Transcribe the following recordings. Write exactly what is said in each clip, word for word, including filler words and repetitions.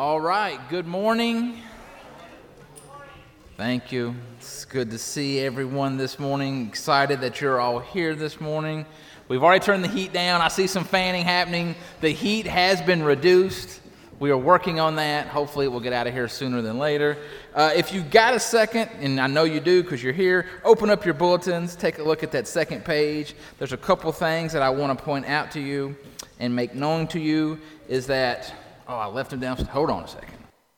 All right, good morning. Thank you. It's good to see everyone this morning. Excited that you're all here this morning. We've already turned the heat down. I see some fanning happening. The heat has been reduced. We are working on that. Hopefully we'll get out of here sooner than later. Uh, if you've got a second, and I know you do because you're here, open up your bulletins, take a look at that second page. There's a couple things that I want to point out to you and make known to you is that, oh, I left them down. Hold on a second.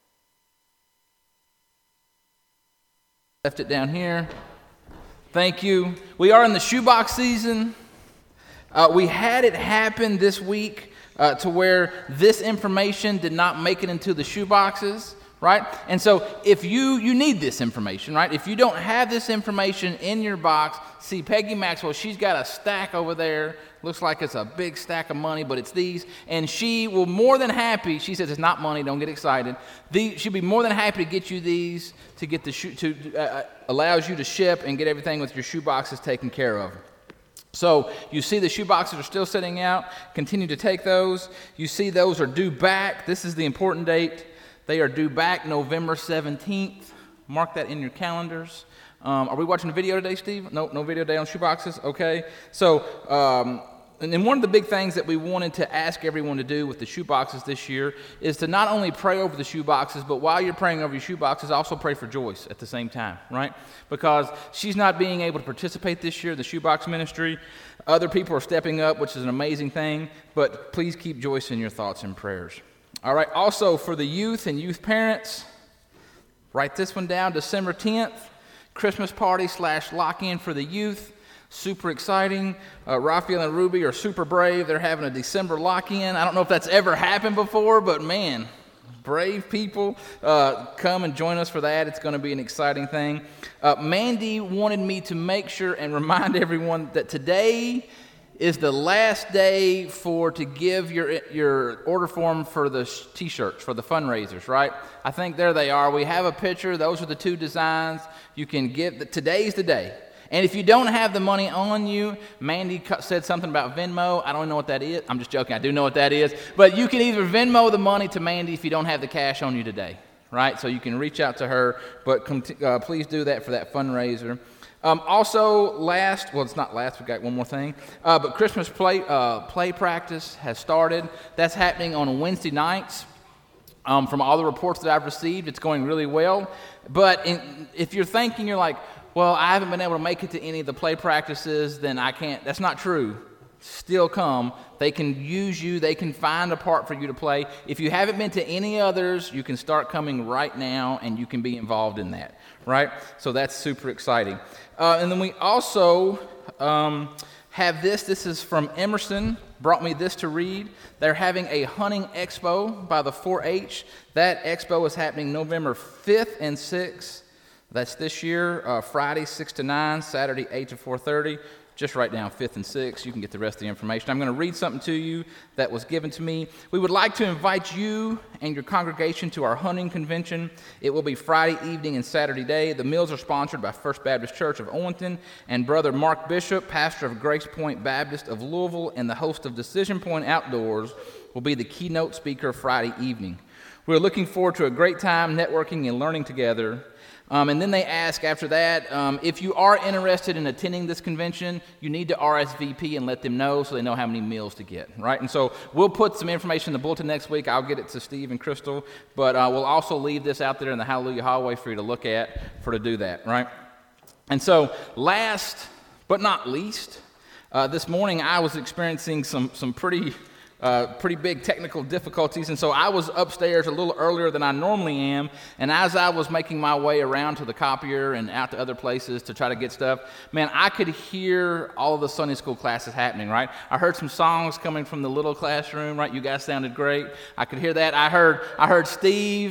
Left it down here. Thank you. We are in the shoebox season. Uh, we had it happen this week uh, to where this information did not make it into the shoeboxes, right? And so if you, you need this information, right? If you don't have this information in your box, see Peggy Maxwell, she's got a stack over there. Looks like it's a big stack of money, but it's these. And she will more than happy, she says it's not money, don't get excited. The, she'll be more than happy to get you these to get the shoe, to uh, allows you to ship and get everything with your shoe boxes taken care of. So you see the shoe boxes are still sitting out. Continue to take those. You see those are due back. This is the important date. They are due back November seventeenth. Mark that in your calendars. Um, are we watching a video today, Steve? No, no video today on shoe boxes? Okay. So, um, and then one of the big things that we wanted to ask everyone to do with the shoe boxes this year is to not only pray over the shoe boxes, but while you're praying over your shoe boxes, also pray for Joyce at the same time, right? Because she's not being able to participate this year in the shoebox ministry. Other people are stepping up, which is an amazing thing, but please keep Joyce in your thoughts and prayers. All right, also for the youth and youth parents, write this one down, December tenth, Christmas party slash lock-in for the youth. Super exciting. Uh, Raphael and Ruby are super brave. They're having a December lock-in. I don't know if that's ever happened before, but man, brave people. Uh, come and join us for that. It's going to be an exciting thing. Uh, Mandy wanted me to make sure and remind everyone that today is the last day for to give your your order form for the t-shirts, for the fundraisers, right? I think there they are. We have a picture. Those are the two designs. You can give, today's the day. And if you don't have the money on you, Mandy said something about Venmo. I don't know what that is. I'm just joking. I do know what that is. But you can either Venmo the money to Mandy if you don't have the cash on you today, right? So you can reach out to her, but uh, please do that for that fundraiser. Um, also, last, well, it's not last. We've got one more thing. Uh, but Christmas play uh, play practice has started. That's happening on Wednesday nights. Um, from all the reports that I've received, it's going really well. But in, if you're thinking, you're like, well, I haven't been able to make it to any of the play practices, then I can't. That's not true. Still come. They can use you. They can find a part for you to play. If you haven't been to any others, you can start coming right now, and you can be involved in that, right? So that's super exciting. Uh, and then we also um, have this. This is from Emerson. Brought me this to read. They're having a hunting expo by the four H. That expo is happening November fifth and sixth. That's this year, uh, Friday six to nine, Saturday eight to four thirty. Just write down fifth and sixth. You can get the rest of the information. I'm going to read something to you that was given to me. We would like to invite you and your congregation to our hunting convention. It will be Friday evening and Saturday day. The meals are sponsored by First Baptist Church of Owenston, and Brother Mark Bishop, pastor of Grace Point Baptist of Louisville and the host of Decision Point Outdoors, will be the keynote speaker Friday evening. We're looking forward to a great time networking and learning together. Um, and then they ask after that, um, if you are interested in attending this convention, you need to R S V P and let them know so they know how many meals to get, right? And so we'll put some information in the bulletin next week. I'll get it to Steve and Crystal, but uh, we'll also leave this out there in the Hallelujah hallway for you to look at for to do that, right? And so last but not least, uh, this morning I was experiencing some some pretty... Uh, pretty big technical difficulties, and so I was upstairs a little earlier than I normally am, and as I was making my way around to the copier and out to other places to try to get stuff, man, I could hear all of the Sunday school classes happening, right? I heard some songs coming from the little classroom, right? You guys sounded great. I could hear that. I heard I heard Steve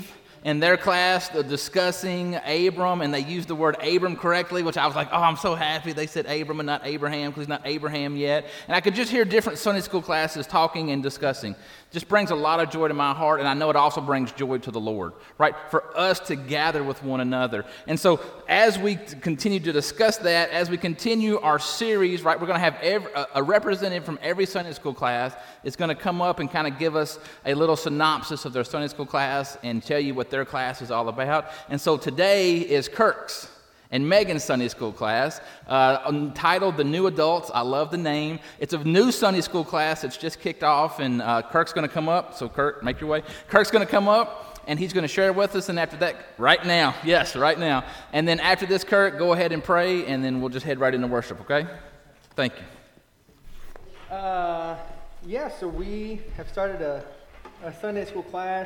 in their class uh, discussing Abram, and they used the word Abram correctly, which I was like, oh, I'm so happy they said Abram and not Abraham, because he's not Abraham yet. And I could just hear different Sunday school classes talking and discussing. Just brings a lot of joy to my heart, and I know it also brings joy to the Lord, right? For us to gather with one another. And so as we continue to discuss that, as we continue our series, right, we're going to have every, a representative from every Sunday school class is going to come up and kind of give us a little synopsis of their Sunday school class and tell you what their class is all about. And so today is Kirk's and Megan's Sunday school class, uh, entitled The New Adults. I love the name. It's a new Sunday school class that's just kicked off, and uh, Kirk's going to come up. So Kirk, make your way. Kirk's going to come up, and he's going to share with us, and after that, right now, yes, right now. And then after this, Kirk, go ahead and pray, and then we'll just head right into worship, okay? Thank you. Uh, yeah, so we have started a, a Sunday school class.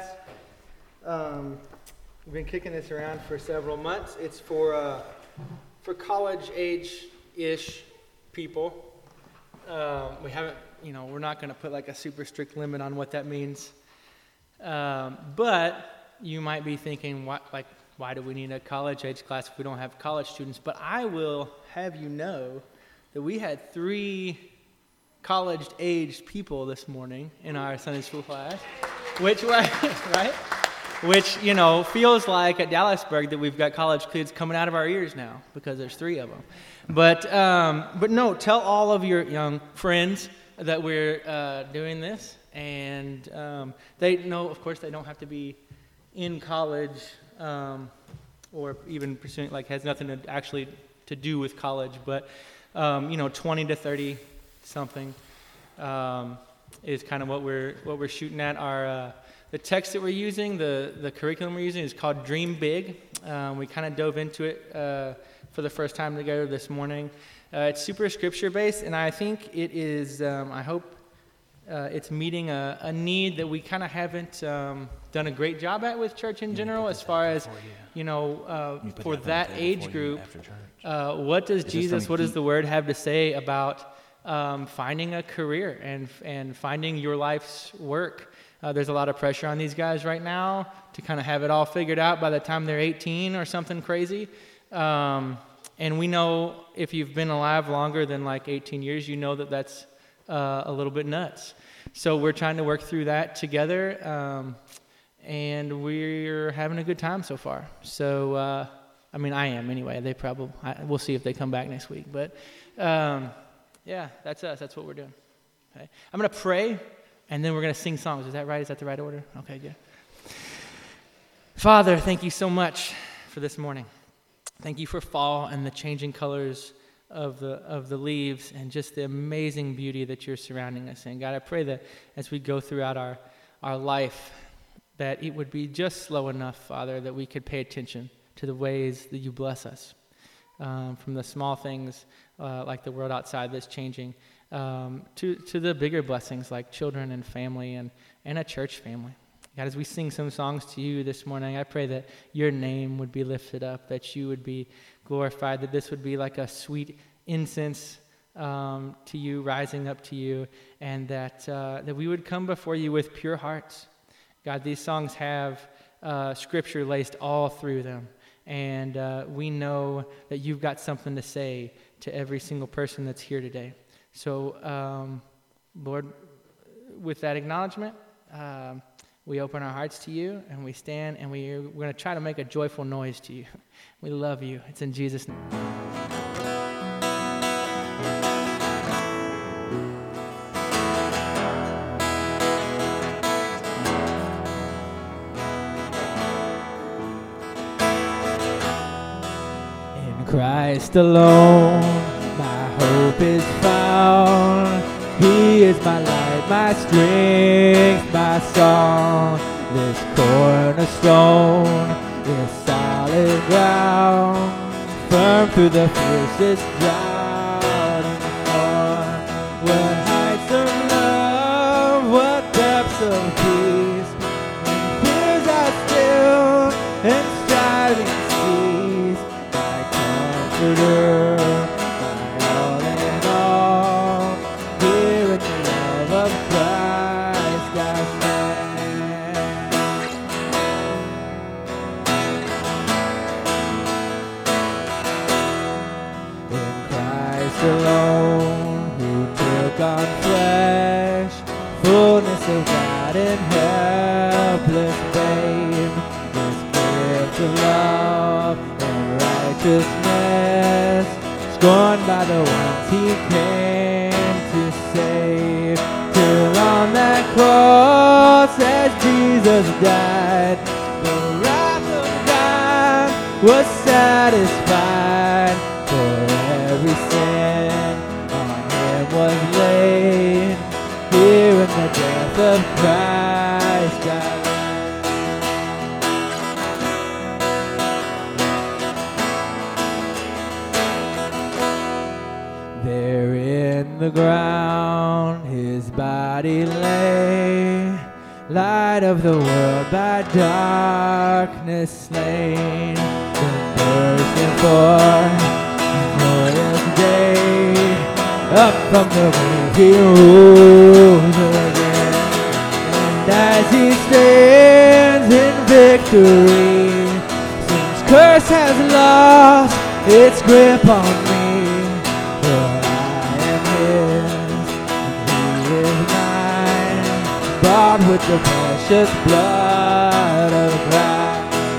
Um, we've been kicking this around for several months. It's for uh, for college age-ish people. Um, we haven't, you know, we're not going to put like a super strict limit on what that means. Um, but you might be thinking, what, like, why do we need a college-age class if we don't have college students? But I will have you know that we had three college-aged people this morning in our Sunday school class, which was, right? Which, you know, feels like at Dallasburg that we've got college kids coming out of our ears now because there's three of them. But, um, but no, tell all of your young friends that we're uh, doing this. And um, they know, of course, they don't have to be in college um, or even pursuing, like, has nothing to actually to do with college. But, um, you know, twenty to thirty something um, is kind of what we're what we're shooting at. Our uh, The text that we're using, the, the curriculum we're using is called Dream Big. Um, we kind of dove into it uh, for the first time together this morning. Uh, it's super scripture-based, and I think it is, um, I hope uh, it's meeting a, a need that we kind of haven't um, done a great job at with church in general, as far as, you know, uh, for that age group, uh, what does Jesus, what does the Word have to say about um, finding a career and and finding your life's work? Uh, there's a lot of pressure on these guys right now to kind of have it all figured out by the time they're eighteen or something crazy. Um, and we know if you've been alive longer than like eighteen years, you know that that's uh, a little bit nuts. So we're trying to work through that together, um, and we're having a good time so far. So, uh, I mean, I am anyway. They probably, I, we'll see if they come back next week. But, um, yeah, that's us. That's what we're doing. Okay. I'm going to pray. And then we're going to sing songs. Is that right? Is that the right order? Okay, good. Father, thank you so much for this morning. Thank you for fall and the changing colors of the of the leaves and just the amazing beauty that you're surrounding us in. God, I pray that as we go throughout our, our life, that it would be just slow enough, Father, that we could pay attention to the ways that you bless us. Um, from the small things uh, like the world outside that's changing, Um, to, to the bigger blessings like children and family and, and a church family. God, as we sing some songs to you this morning, I pray that your name would be lifted up, that you would be glorified, that this would be like a sweet incense um, to you, rising up to you, and that uh, that we would come before you with pure hearts. God, these songs have uh, scripture laced all through them, and uh, we know that you've got something to say to every single person that's here today. So, um, Lord, with that acknowledgement, um, we open our hearts to you, and we stand, and we, we're going to try to make a joyful noise to you. We love you. It's in Jesus' name. In Christ alone, my hope is found. He is my light, my strength, my song. This cornerstone, this solid ground, firm through the fiercest drought and storm. What heights of love, what depths of peace, when fears are still and striving cease. My comforter, Christ alone, who took on flesh, fullness of God and helpless babe, this gift of love and righteousness, scorned by the ones he came to save, till on that cross as Jesus died, the wrath of God was satisfied, for every sin on him was laid, here in the death of Christ God. There in the ground his body lay, light of the world by darkness slain, then bursting forth a glorious day, up from the grave he rose again, and as he stands in victory, sin's curse has lost its grip on me, for I am his, and he is mine, bought with the precious blood of Christ.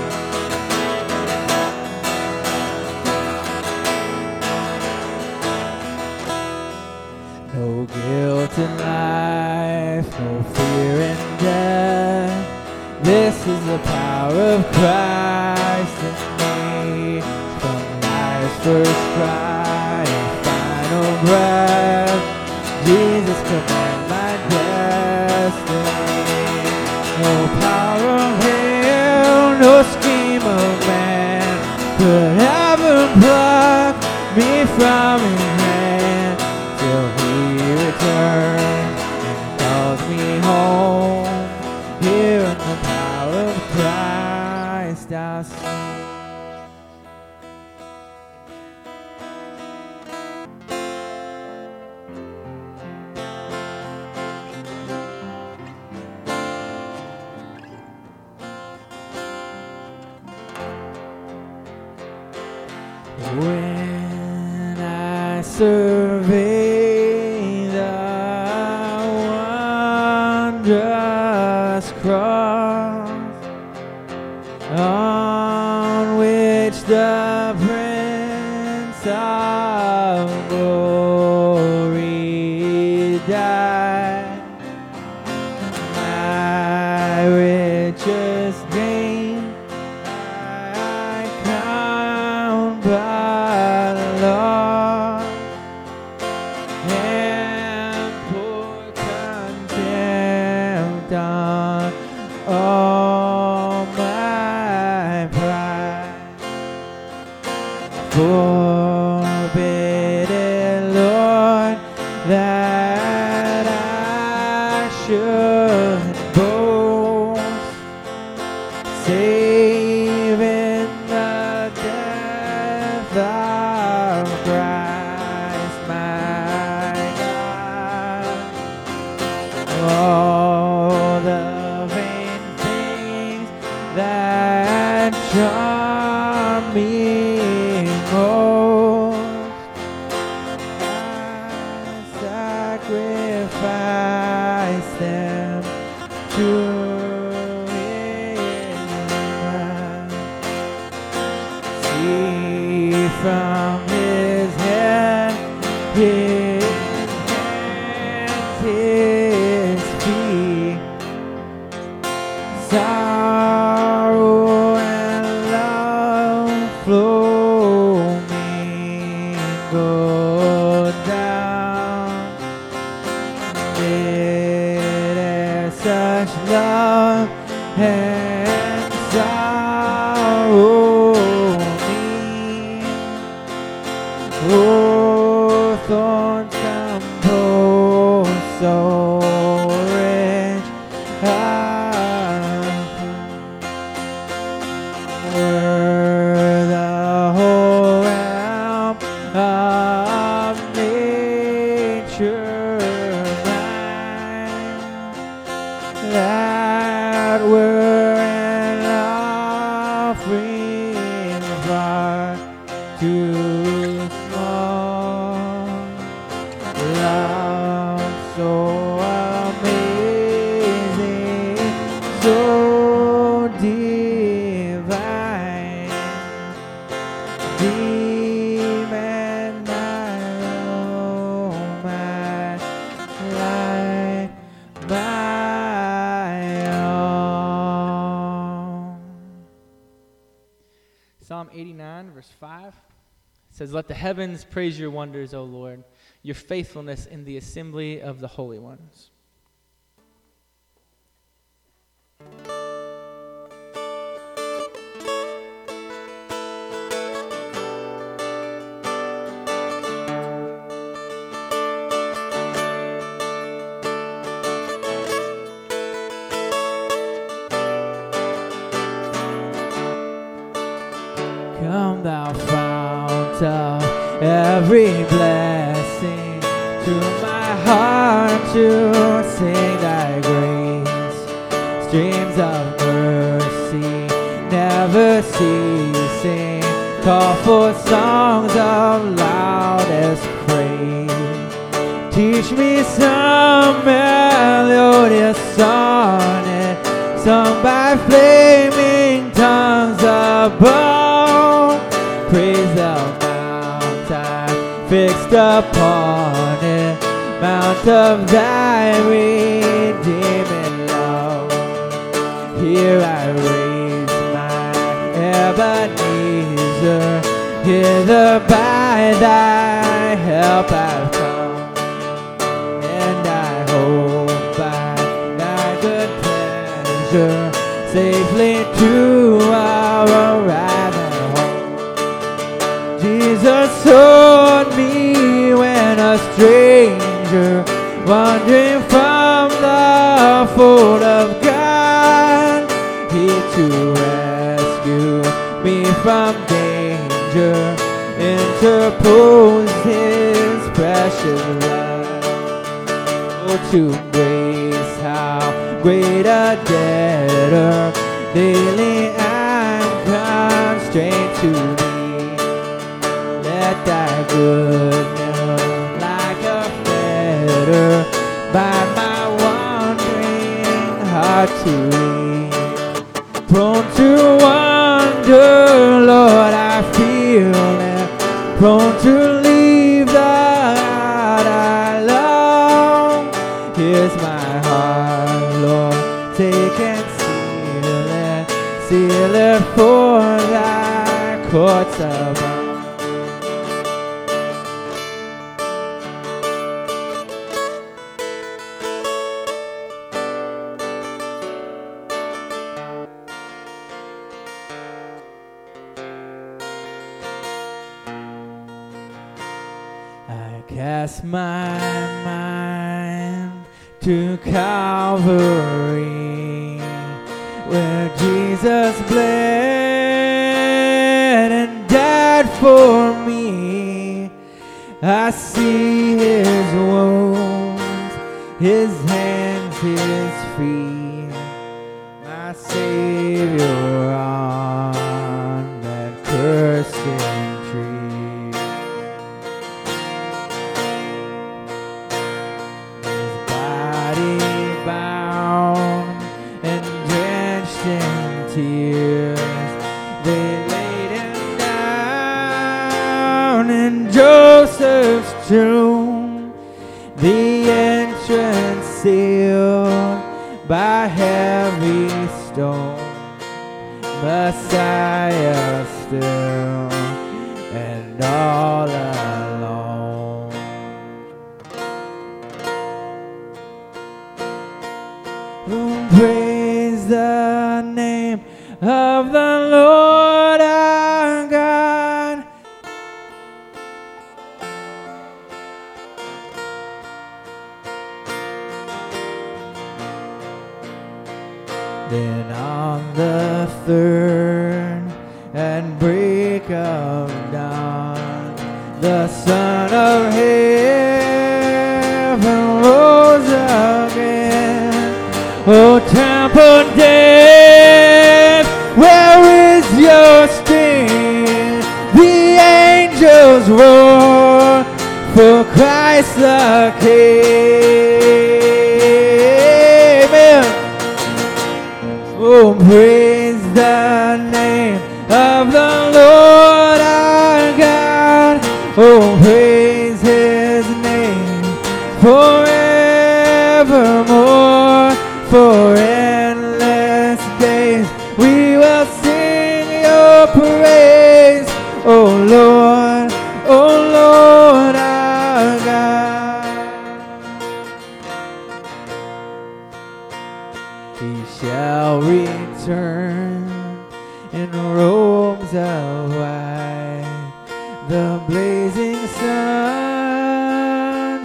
No guilt in life, no fear in death, this is the power of Christ in me, from life's first cry and final breath, Jesus command my destiny. No power of hell, no scheme of man could ever pluck me from his hand, till he returns and calls me home, here in the power of Christ I'll sing. When I survey the wondrous cross on which the Prince of Glory died, my richest gain I count but loss, and pour contempt on all my pride. Forbid it, Lord, that I should boast, save in the death of Christ my God. All the vain things that charm me most, I sacrifice them to Him. See from His hand, His hands, His feet, sorrow and love flow mingled down. There such love and sorrow meet. Oh, thorns compose so rich a were the whole realm of me eighty-nine, verse five. It says, "Let the heavens praise your wonders, O Lord, your faithfulness in the assembly of the holy ones." Come thou fount of every blessing, to my heart to sing thy grace. Streams of mercy never ceasing, call for songs of loudest praise. Teach me some melodious sonnet, sung by flaming tongues above. Praise the mount I fixed upon it, mount of thy redeeming love. Here I raise my Ebenezer, hither by thy help I've come, and I hope by thy good pleasure safely to our arrival. Jesus sought me when a stranger, wandering from the fold of God. He to rescue me from danger interposed his precious blood. Oh, to grace how great a debtor daily I'm constrained to be. Let thy goodness like a fetter bind my wandering heart to thee. Prone to wander, Lord, I feel it, prone to leave the God I love. Here's my heart, Lord, take and seal it, seal it for thy courts above. Cast my mind to Calvary, where Jesus bled and died for me. I see his wounds, his hands, his feet, my Savior on that cursed tree. Joseph's tomb, the entrance sealed by heavy stone, Messiah still and all alone. Oh, praise the name of the Lord our God. Then on the third and break of dawn, the Son of Heaven rose again. O temple dead, where is your sting? The angels roar for Christ the King. Oh, praise the name of the Lord our God. Oh, praise his name forevermore. For endless days we will sing your praise.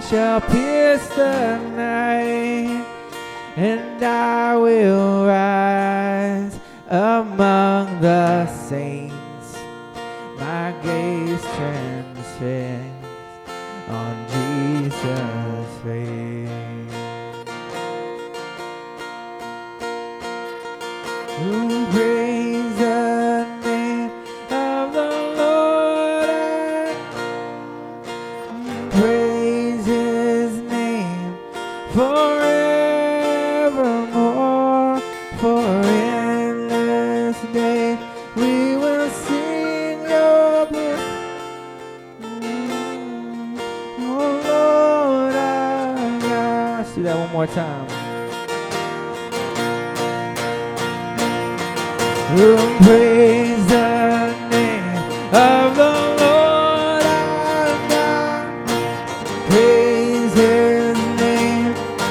shall pierce the night, and I will rise among the saints. My gaze transfixed on Jesus' face. Who praise the name of the Lord, and praise His name forevermore. For endless day we will sing Your praise. Oh Lord our God. Let's do that one more time. Who praise the name of the Lord our God. Praise His name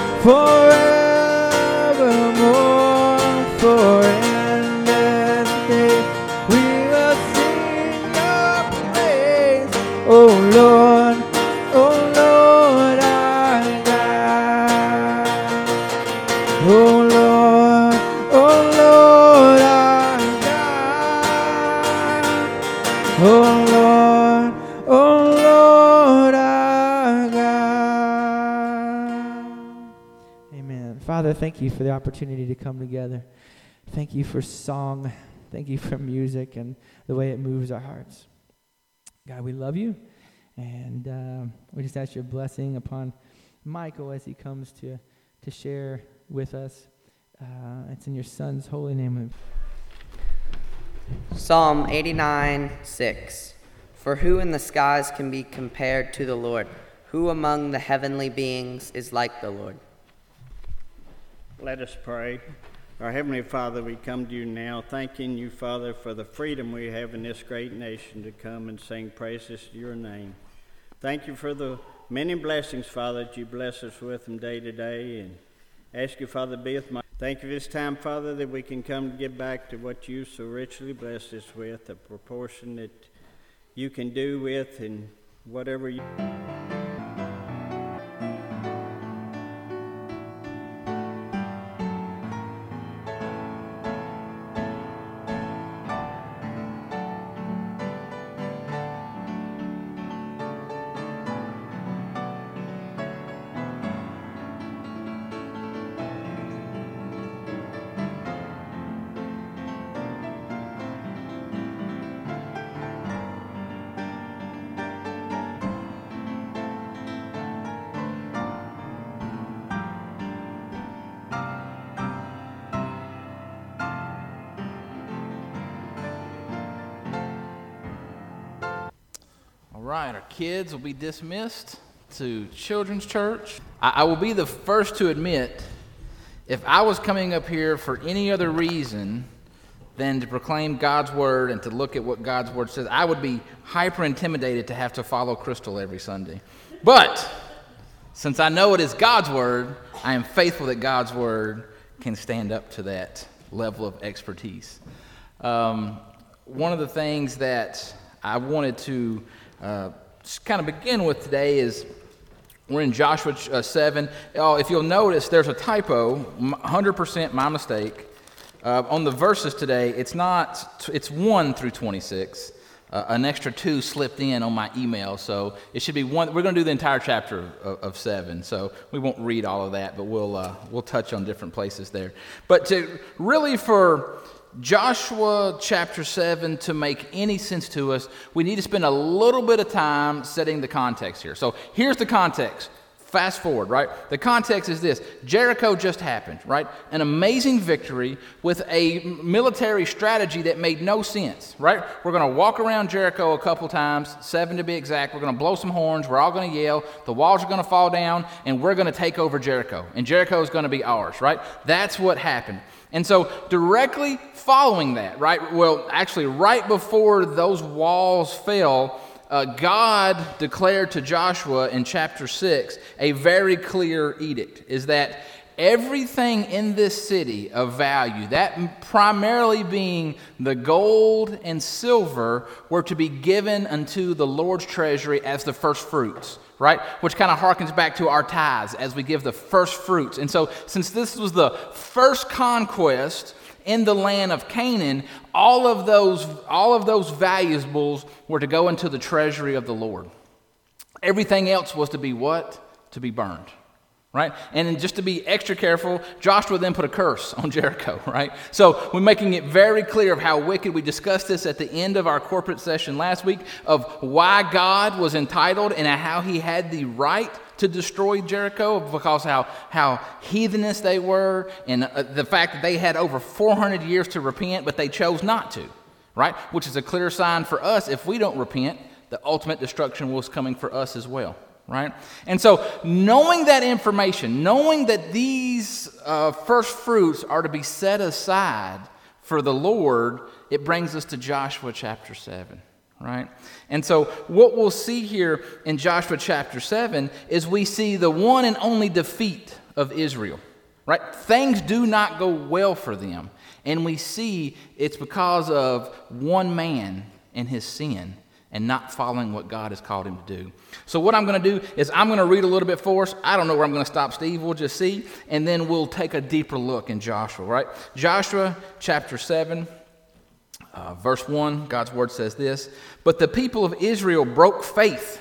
forevermore. For endless day we will sing Your praise. Oh Lord, oh Lord our God. Oh Lord, oh Lord our God. Oh Lord, oh Lord our God. Amen. Father, thank You for the opportunity to come together. Thank You for song. Thank You for music and the way it moves our hearts. God, we love You, and um, we just ask Your blessing upon Michael as he comes to, to share with us. Uh, it's in Your Son's holy name. Psalm eighty-nine, six. For who in the skies can be compared to the Lord? Who among the heavenly beings is like the Lord? Let us pray. Our Heavenly Father, we come to You now, thanking You, Father, for the freedom we have in this great nation to come and sing praises to Your name. Thank You for the many blessings, Father, that You bless us with from day to day, and ask You, Father, to be with my... Thank You for this time, Father, that we can come to give back to what You so richly bless us with, a proportion that You can do with, and whatever You... All right, our kids will be dismissed to Children's Church. I, I will be the first to admit, if I was coming up here for any other reason than to proclaim God's Word and to look at what God's Word says, I would be hyper intimidated to have to follow Crystal every Sunday. But since I know it is God's Word, I am faithful that God's Word can stand up to that level of expertise. Um, one of the things that I wanted to uh, kind of begin with today is we're in Joshua uh, seven. Oh, if you'll notice, there's a typo, one hundred percent my mistake. Uh, on the verses today, it's not, it's one through twenty-six. Uh, an extra two slipped in on my email, so it should be one. We're going to do the entire chapter of, of seven, so we won't read all of that, but we'll uh, we'll touch on different places there. But to really for Joshua chapter seven to make any sense to us, we need to spend a little bit of time setting the context here. So here's the context. Fast forward, right? The context is this. Jericho just happened, right? An amazing victory with a military strategy that made no sense, right? We're going to walk around Jericho a couple times, seven to be exact. We're going to blow some horns. We're all going to yell. The walls are going to fall down, and we're going to take over Jericho. And Jericho is going to be ours, right? That's what happened. And so directly following that, right? Well, actually right before those walls fell, Uh, God declared to Joshua in chapter six a very clear edict, is that everything in this city of value, that primarily being the gold and silver, were to be given unto the Lord's treasury as the first fruits, right? Which kind of harkens back to our tithes as we give the first fruits. And so since this was the first conquest in the land of Canaan, all of those, all of those valuables were to go into the treasury of the Lord. Everything else was to be what? To be burned, right? And then just to be extra careful, Joshua then put a curse on Jericho, right? So we're making it very clear of how wicked. We discussed this at the end of our corporate session last week of why God was entitled and how he had the right to destroy Jericho, because how, how heathenish they were, and uh, the fact that they had over four hundred years to repent, but they chose not to, right? Which is a clear sign for us. If we don't repent, the ultimate destruction was coming for us as well, right? And so knowing that information, knowing that these uh, first fruits are to be set aside for the Lord, it brings us to Joshua chapter seven, right? And so what we'll see here in Joshua chapter seven is we see the one and only defeat of Israel, right? Things do not go well for them. And we see it's because of one man and his sin, and not following what God has called him to do. So what I'm going to do is I'm going to read a little bit for us. I don't know where I'm going to stop, Steve. We'll just see. And then we'll take a deeper look in Joshua, right? Joshua chapter seven, uh, verse one, God's word says this: "But the people of Israel broke faith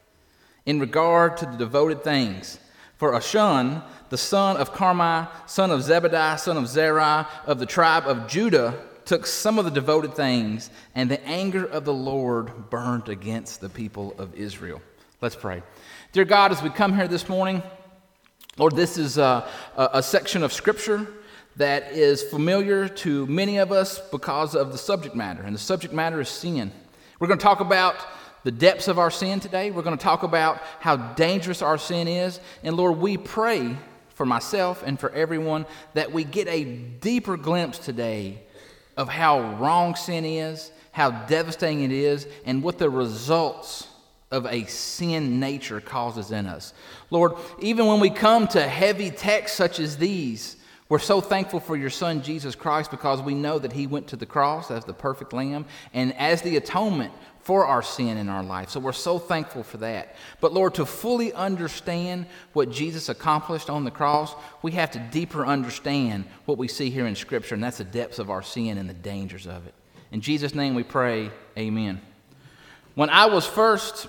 in regard to the devoted things. For Ashun, the son of Carmi, son of Zebediah, son of Zerah, of the tribe of Judah, took some of the devoted things, and the anger of the Lord burned against the people of Israel." Let's pray. Dear God, as we come here this morning, Lord, this is a, a, a section of Scripture that is familiar to many of us because of the subject matter, and the subject matter is sin. We're going to talk about the depths of our sin today. We're going to talk about how dangerous our sin is, and Lord, we pray for myself and for everyone that we get a deeper glimpse today of how wrong sin is, how devastating it is, and what the results of a sin nature causes in us. Lord, even when we come to heavy texts such as these, we're so thankful for your Son, Jesus Christ, because we know that he went to the cross as the perfect Lamb and as the atonement for our sin in our life. So we're so thankful for that. But Lord, to fully understand what Jesus accomplished on the cross, we have to deeper understand what we see here in Scripture, and that's the depths of our sin and the dangers of it. In Jesus' name we pray, amen. When I was first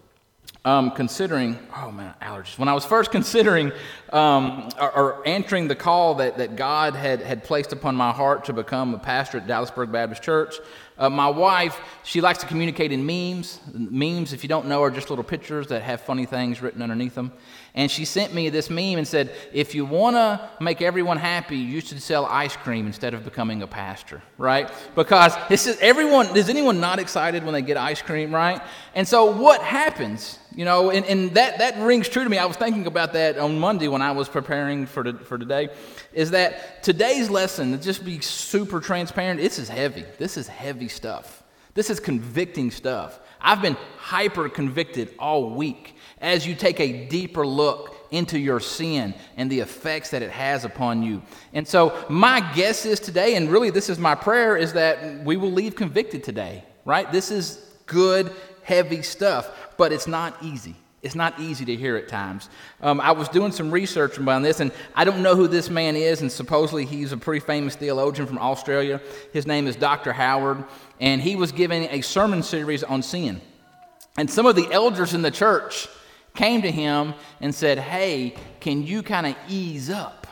um, considering, oh man, allergies. When I was first considering um, or, or answering the call that, that God had, had placed upon my heart to become a pastor at Dallasburg Baptist Church, Uh, my wife, she likes to communicate in memes. Memes, if you don't know, are just little pictures that have funny things written underneath them. And she sent me this meme and said, if you want to make everyone happy, you should sell ice cream instead of becoming a pastor, right? Because this is everyone, is anyone not excited when they get ice cream, right? And so what happens, you know, and, and that, that rings true to me. I was thinking about that on Monday when I was preparing for, the, for today, is that today's lesson, to just be super transparent, this is heavy. This is heavy stuff. This is convicting stuff. I've been hyper convicted all week as you take a deeper look into your sin and the effects that it has upon you. And so my guess is today, and really this is my prayer, is that we will leave convicted today, right? This is good, heavy stuff, but it's not easy. It's not easy to hear at times. Um, I was doing some research on this, and I don't know who this man is, and supposedly he's a pretty famous theologian from Australia. His name is Doctor Howard, and he was giving a sermon series on sin. And some of the elders in the church came to him and said, hey, can you kind of ease up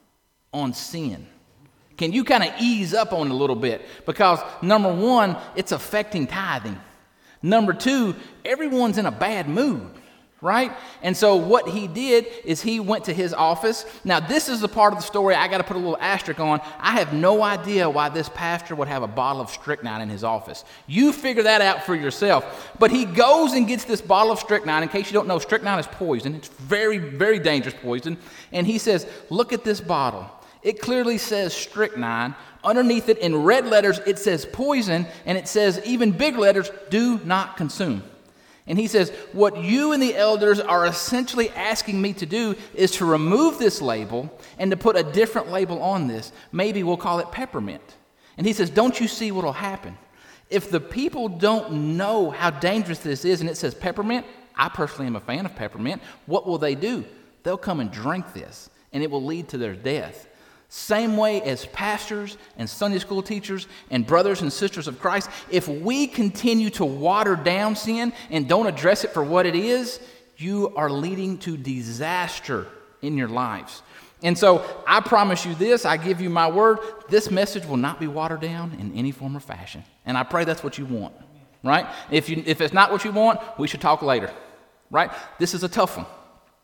on sin? Can you kind of ease up on it a little bit? Because number one, it's affecting tithing. Number two, everyone's in a bad mood, right? And so what he did is he went to his office. Now, this is the part of the story I got to put a little asterisk on. I have no idea why this pastor would have a bottle of strychnine in his office. You figure that out for yourself. But he goes and gets this bottle of strychnine. In case you don't know, strychnine is poison. It's very, very dangerous poison. And he says, look at this bottle. It clearly says strychnine. Underneath it in red letters, it says poison. And it says, even big letters, do not consume. And he says, what you and the elders are essentially asking me to do is to remove this label and to put a different label on this. Maybe we'll call it peppermint. And he says, don't you see what will happen? If the people don't know how dangerous this is, and it says peppermint, I personally am a fan of peppermint, what will they do? They'll come and drink this, and it will lead to their death. Same way as pastors and Sunday school teachers and brothers and sisters of Christ, if we continue to water down sin and don't address it for what it is, you are leading to disaster in your lives. And so I promise you this, I give you my word, this message will not be watered down in any form or fashion. And I pray that's what you want, right? If you if it's not what you want, we should talk later, right? This is a tough one.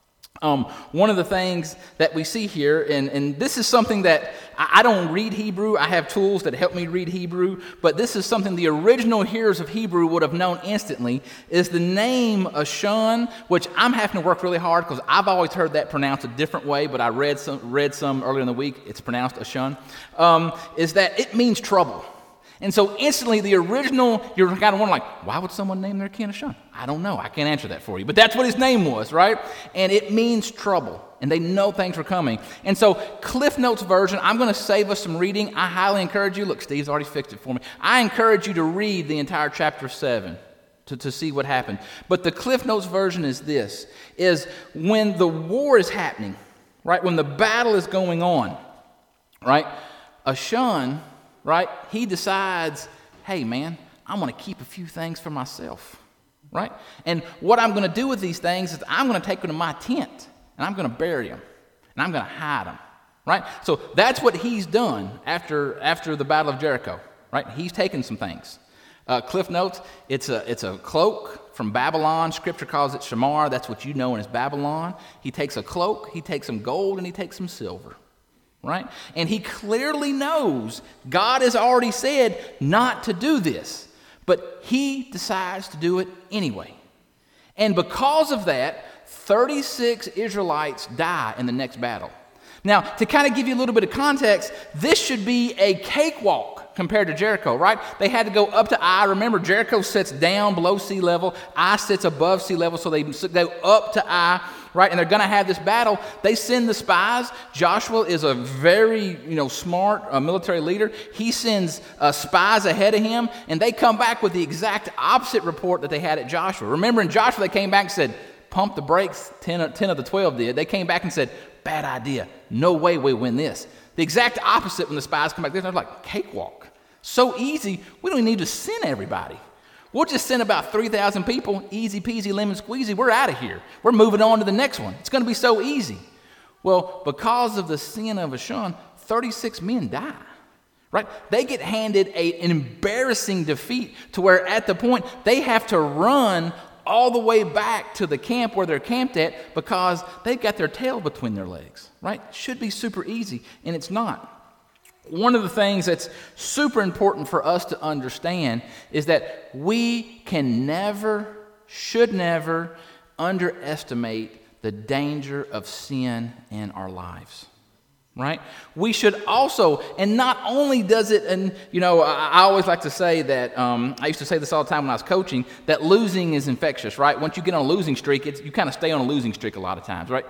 Um, one of the things that we see here, and, and this is something that I, I don't read Hebrew. I have tools that help me read Hebrew, but this is something the original hearers of Hebrew would have known instantly, is the name Ashun, which I'm having to work really hard because I've always heard that pronounced a different way, but I read some, read some earlier in the week, it's pronounced Ashun, um, is that it means trouble. And so instantly the original, you're kind of wondering like, why would someone name their kid Ashun? I don't know. I can't answer that for you. But that's what his name was, right? And it means trouble. And they know things are coming. And so Cliff Notes version, I'm going to save us some reading. I highly encourage you. Look, Steve's already fixed it for me. I encourage you to read the entire chapter seven to, to see what happened. But the Cliff Notes version is this, is when the war is happening, right? When the battle is going on, right? Ashun, right? He decides, hey, man, I'm going to keep a few things for myself, right? And what I'm going to do with these things is I'm going to take them to my tent, and I'm going to bury them, and I'm going to hide them, right? So that's what he's done after after the Battle of Jericho, right? He's taken some things. Uh, Cliff Notes, it's a, it's a cloak from Babylon. Scripture calls it shamar. That's what you know as Babylon. He takes a cloak, he takes some gold, and he takes some silver. Right? And he clearly knows God has already said not to do this, but he decides to do it anyway. And because of that, thirty-six Israelites die in the next battle. Now, to kind of give you a little bit of context, this should be a cakewalk compared to Jericho, right? They had to go up to Ai. Remember, Jericho sits down below sea level. Ai sits above sea level, so they go up to Ai, right? And they're going to have this battle. They send the spies. Joshua is a very, you know, smart uh, military leader. He sends uh, spies ahead of him, and they come back with the exact opposite report that they had at Joshua. Remember, in Joshua, they came back and said, pump the brakes. ten, ten of the twelve did. They came back and said, bad idea. No way we win this. The exact opposite when the spies come back. They're like, cakewalk. So easy, we don't even need to send everybody. We'll just send about three thousand people, easy peasy, lemon squeezy. We're out of here. We're moving on to the next one. It's going to be so easy. Well, because of the sin of Ashun, thirty-six men die. Right? They get handed a, an embarrassing defeat to where at the point they have to run all the way back to the camp where they're camped at because they've got their tail between their legs. Right? Should be super easy, and it's not. One of the things that's super important for us to understand is that we can never, should never underestimate the danger of sin in our lives, right? We should also, and not only does it, and you know, I, I always like to say that, um, I used to say this all the time when I was coaching, that losing is infectious, right? Once you get on a losing streak, it's, you kind of stay on a losing streak a lot of times, right?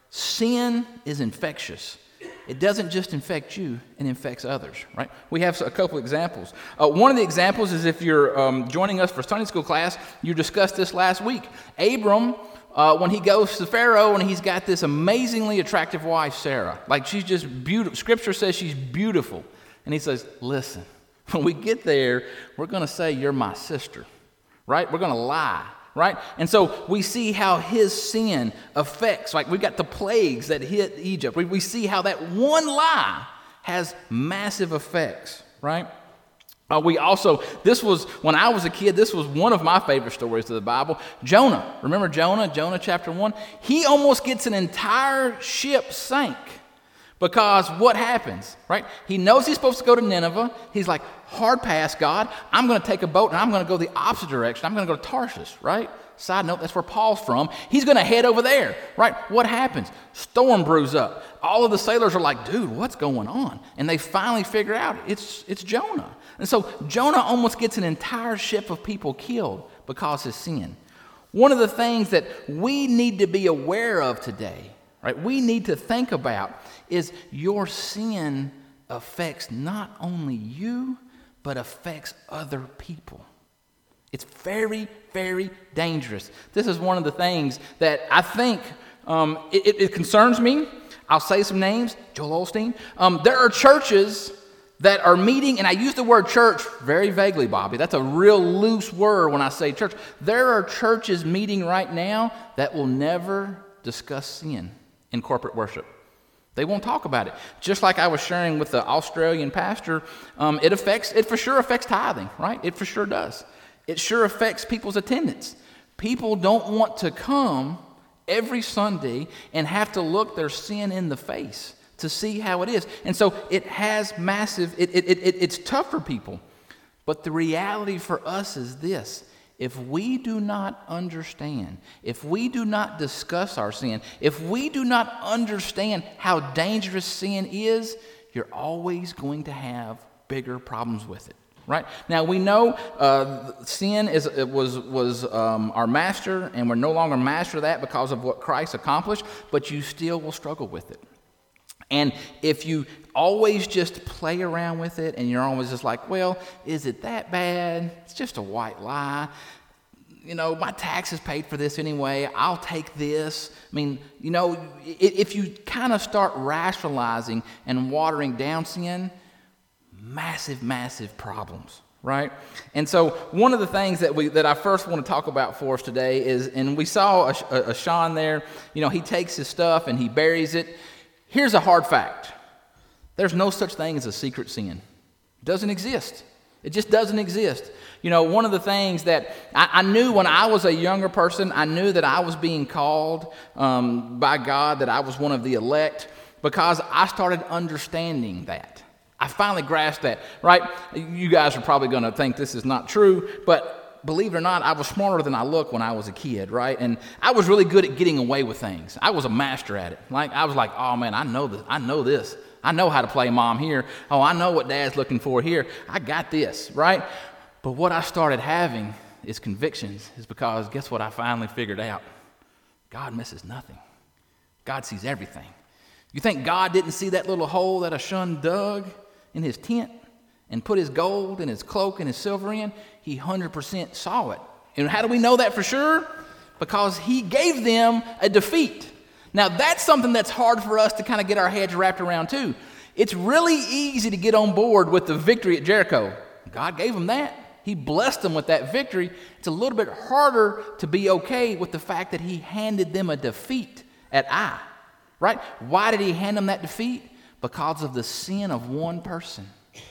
Sin is infectious. It doesn't just infect you, it infects others, right? We have a couple examples. Uh, one of the examples is if you're um, joining us for Sunday school class, you discussed this last week. Abram, uh, when he goes to Pharaoh and he's got this amazingly attractive wife, Sarah. Like she's just beautiful. Scripture says she's beautiful. And he says, listen, when we get there, we're going to say you're my sister, right? We're going to lie. Right? And so we see how his sin affects, like we've got the plagues that hit Egypt. We, we see how that one lie has massive effects, right? Uh, we also, this was, when I was a kid, this was one of my favorite stories of the Bible. Jonah, remember Jonah, Jonah chapter one? He almost gets an entire ship sank. Because what happens, right? He knows he's supposed to go to Nineveh. He's like, hard pass, God. I'm going to take a boat and I'm going to go the opposite direction. I'm going to go to Tarshish, right? Side note, that's where Paul's from. He's going to head over there, right? What happens? Storm brews up. All of the sailors are like, dude, what's going on? And they finally figure out it's, it's Jonah. And so Jonah almost gets an entire ship of people killed because of his sin. One of the things that we need to be aware of today, right, we need to think about is your sin affects not only you, but affects other people. It's very, very dangerous. This is one of the things that I think um, it, it, it concerns me. I'll say some names. Joel Osteen. Um, there are churches that are meeting, and I use the word church very vaguely, Bobby. That's a real loose word when I say church. There are churches meeting right now that will never discuss sin in corporate worship. They won't talk about it. Just like I was sharing with the Australian pastor, um, it affects, it for sure affects tithing, right? It for sure does. It sure affects people's attendance. People don't want to come every Sunday and have to look their sin in the face to see how it is. And so it has massive, it, it, it, it's tough for people. But the reality for us is this: if we do not understand, if we do not discuss our sin, if we do not understand how dangerous sin is, you're always going to have bigger problems with it. Right? Now we know uh, sin is it was was um, our master, and we're no longer master of that because of what Christ accomplished, but you still will struggle with it. And if you always just play around with it and you're always just like, well, is it that bad? It's just a white lie. You know, my taxes paid for this anyway. I'll take this. I mean, you know, if you kind of start rationalizing and watering down sin, massive, massive problems, right? And so one of the things that we that I first want to talk about for us today is, and we saw a, a, a Sean there, you know, he takes his stuff and he buries it. Here's a hard fact. There's no such thing as a secret sin. It doesn't exist. It just doesn't exist. You know, one of the things that I, I knew when I was a younger person, I knew that I was being called um, by God, that I was one of the elect, because I started understanding that. I finally grasped that, right? You guys are probably going to think this is not true, but believe it or not, I was smarter than I look when I was a kid, right? And I was really good at getting away with things. I was a master at it. Like, I was like, oh man, I know this. I know this. I know how to play mom here. Oh, I know what dad's looking for here. I got this, right? But what I started having is convictions, is because guess what I finally figured out? God misses nothing. God sees everything. You think God didn't see that little hole that a Shun dug in his tent and put his gold and his cloak and his silver in? He one hundred percent saw it. And how do we know that for sure? Because he gave them a defeat. Now that's something that's hard for us to kind of get our heads wrapped around too. It's really easy to get on board with the victory at Jericho. God gave them that. He blessed them with that victory. It's a little bit harder to be okay with the fact that he handed them a defeat at Ai. Right? Why did he hand them that defeat? Because of the sin of one person.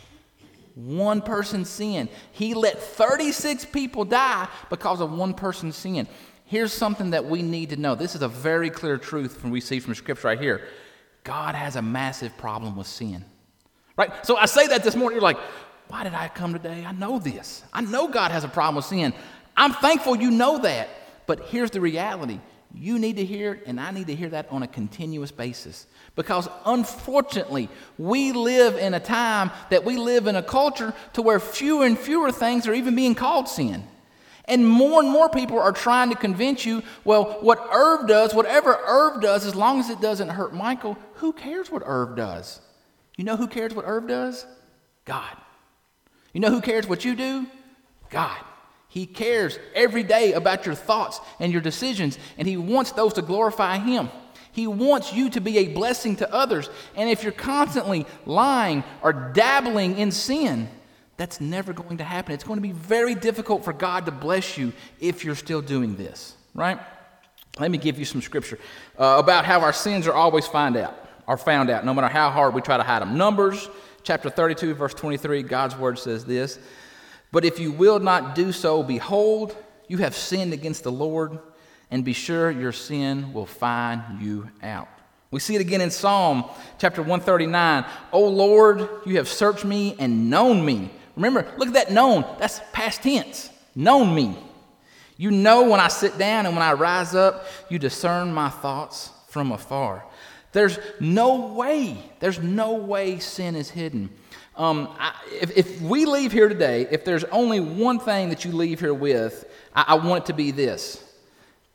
One person's sin. He let thirty-six people die because of one person's sin. Here's something that we need to know. This is a very clear truth from we see from Scripture right here. God has a massive problem with sin. Right? So I say that this morning, you're like, why did I come today? I know this. I know God has a problem with sin. I'm thankful you know that. But here's the reality. You need to hear it, and I need to hear that on a continuous basis. Because unfortunately, we live in a time that we live in a culture to where fewer and fewer things are even being called sin. And more and more people are trying to convince you, well, what Irv does, whatever Irv does, as long as it doesn't hurt Michael, who cares what Irv does? You know who cares what Irv does? God. You know who cares what you do? God. He cares every day about your thoughts and your decisions, and he wants those to glorify him. He wants you to be a blessing to others. And if you're constantly lying or dabbling in sin, that's never going to happen. It's going to be very difficult for God to bless you if you're still doing this, right? Let me give you some scripture uh, about how our sins are always found out, are found out, no matter how hard we try to hide them. Numbers chapter thirty-two, verse twenty-three, God's word says this: "But if you will not do so, behold, you have sinned against the Lord, and be sure your sin will find you out." We see it again in Psalm chapter one thirty-nine. "O Lord, you have searched me and known me." Remember, look at that known. That's past tense. Known me. "You know when I sit down and when I rise up, you discern my thoughts from afar." There's no way, there's no way sin is hidden. Um, I, if, if we leave here today, if there's only one thing that you leave here with, I, I want it to be this: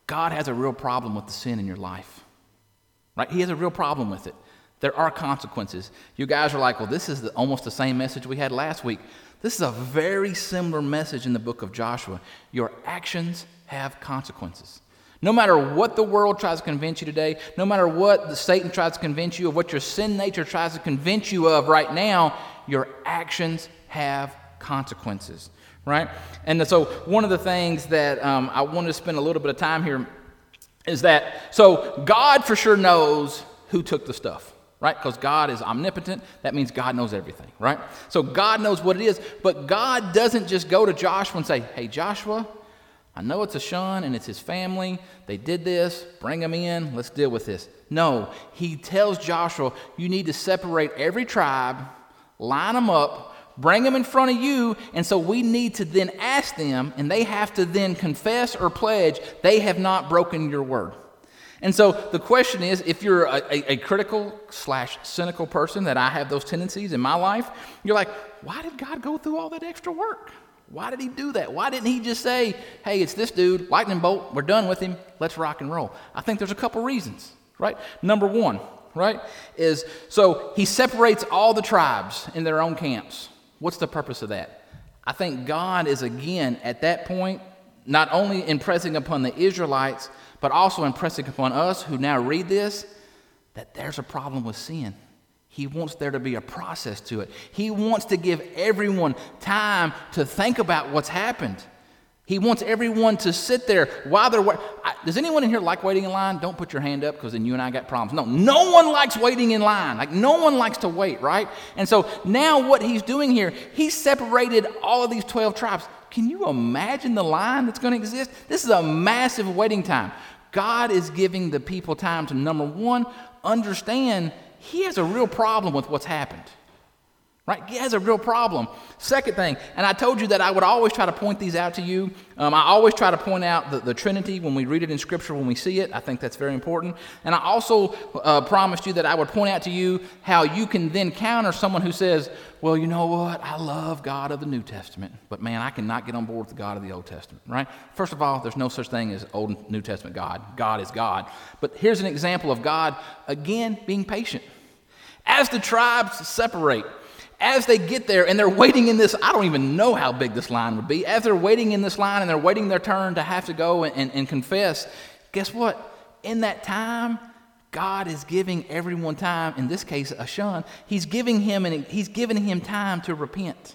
God has a real problem with the sin in your life, right? He has a real problem with it. There are consequences. You guys are like, well, this is the, almost the same message we had last week. This is a very similar message in the book of Joshua. Your actions have consequences. No matter what the world tries to convince you today, no matter what the Satan tries to convince you of, what your sin nature tries to convince you of right now, your actions have consequences, right? And so one of the things that um, I wanted to spend a little bit of time here is that, so God for sure knows who took the stuff, right? Because God is omnipotent. That means God knows everything, right? So God knows what it is, but God doesn't just go to Joshua and say, hey, Joshua, I know it's Achan and it's his family. They did this. Bring them in. Let's deal with this. No, he tells Joshua, you need to separate every tribe, line them up, bring them in front of you, and so we need to then ask them, and they have to then confess or pledge they have not broken your word. And so the question is, if you're a, a, a critical slash cynical person, that I have those tendencies in my life, you're like, why did God go through all that extra work? Why did he do that? Why didn't he just say, hey, it's this dude, lightning bolt, we're done with him, let's rock and roll? I think there's a couple reasons, right? Number one, right, is so he separates all the tribes in their own camps. What's the purpose of that? I think God is, again, at that point, not only impressing upon the Israelites, but also impressing upon us who now read this, that there's a problem with sin. He wants there to be a process to it. He wants to give everyone time to think about what's happened. He wants everyone to sit there while they're waiting. Does anyone in here like waiting in line? Don't put your hand up, because then you and I got problems. No, no one likes waiting in line. Like, no one likes to wait, right? And so now what he's doing here, he's separated all of these twelve tribes. Can you imagine the line that's going to exist? This is a massive waiting time. God is giving the people time to, number one, understand he has a real problem with what's happened. Right? He has a real problem. Second thing, and I told you that I would always try to point these out to you. Um, I always try to point out the, the Trinity when we read it in Scripture, when we see it. I think that's very important. And I also uh, promised you that I would point out to you how you can then counter someone who says, well, you know what? I love God of the New Testament, but man, I cannot get on board with the God of the Old Testament, right? First of all, there's no such thing as Old and New Testament God. God is God. But here's an example of God, again, being patient. As the tribes separate, as they get there and they're waiting in this, I don't even know how big this line would be. As they're waiting in this line and they're waiting their turn to have to go and, and, and confess, guess what? In that time, God is giving everyone time. In this case, Achan, he's giving him and he's giving him time to repent.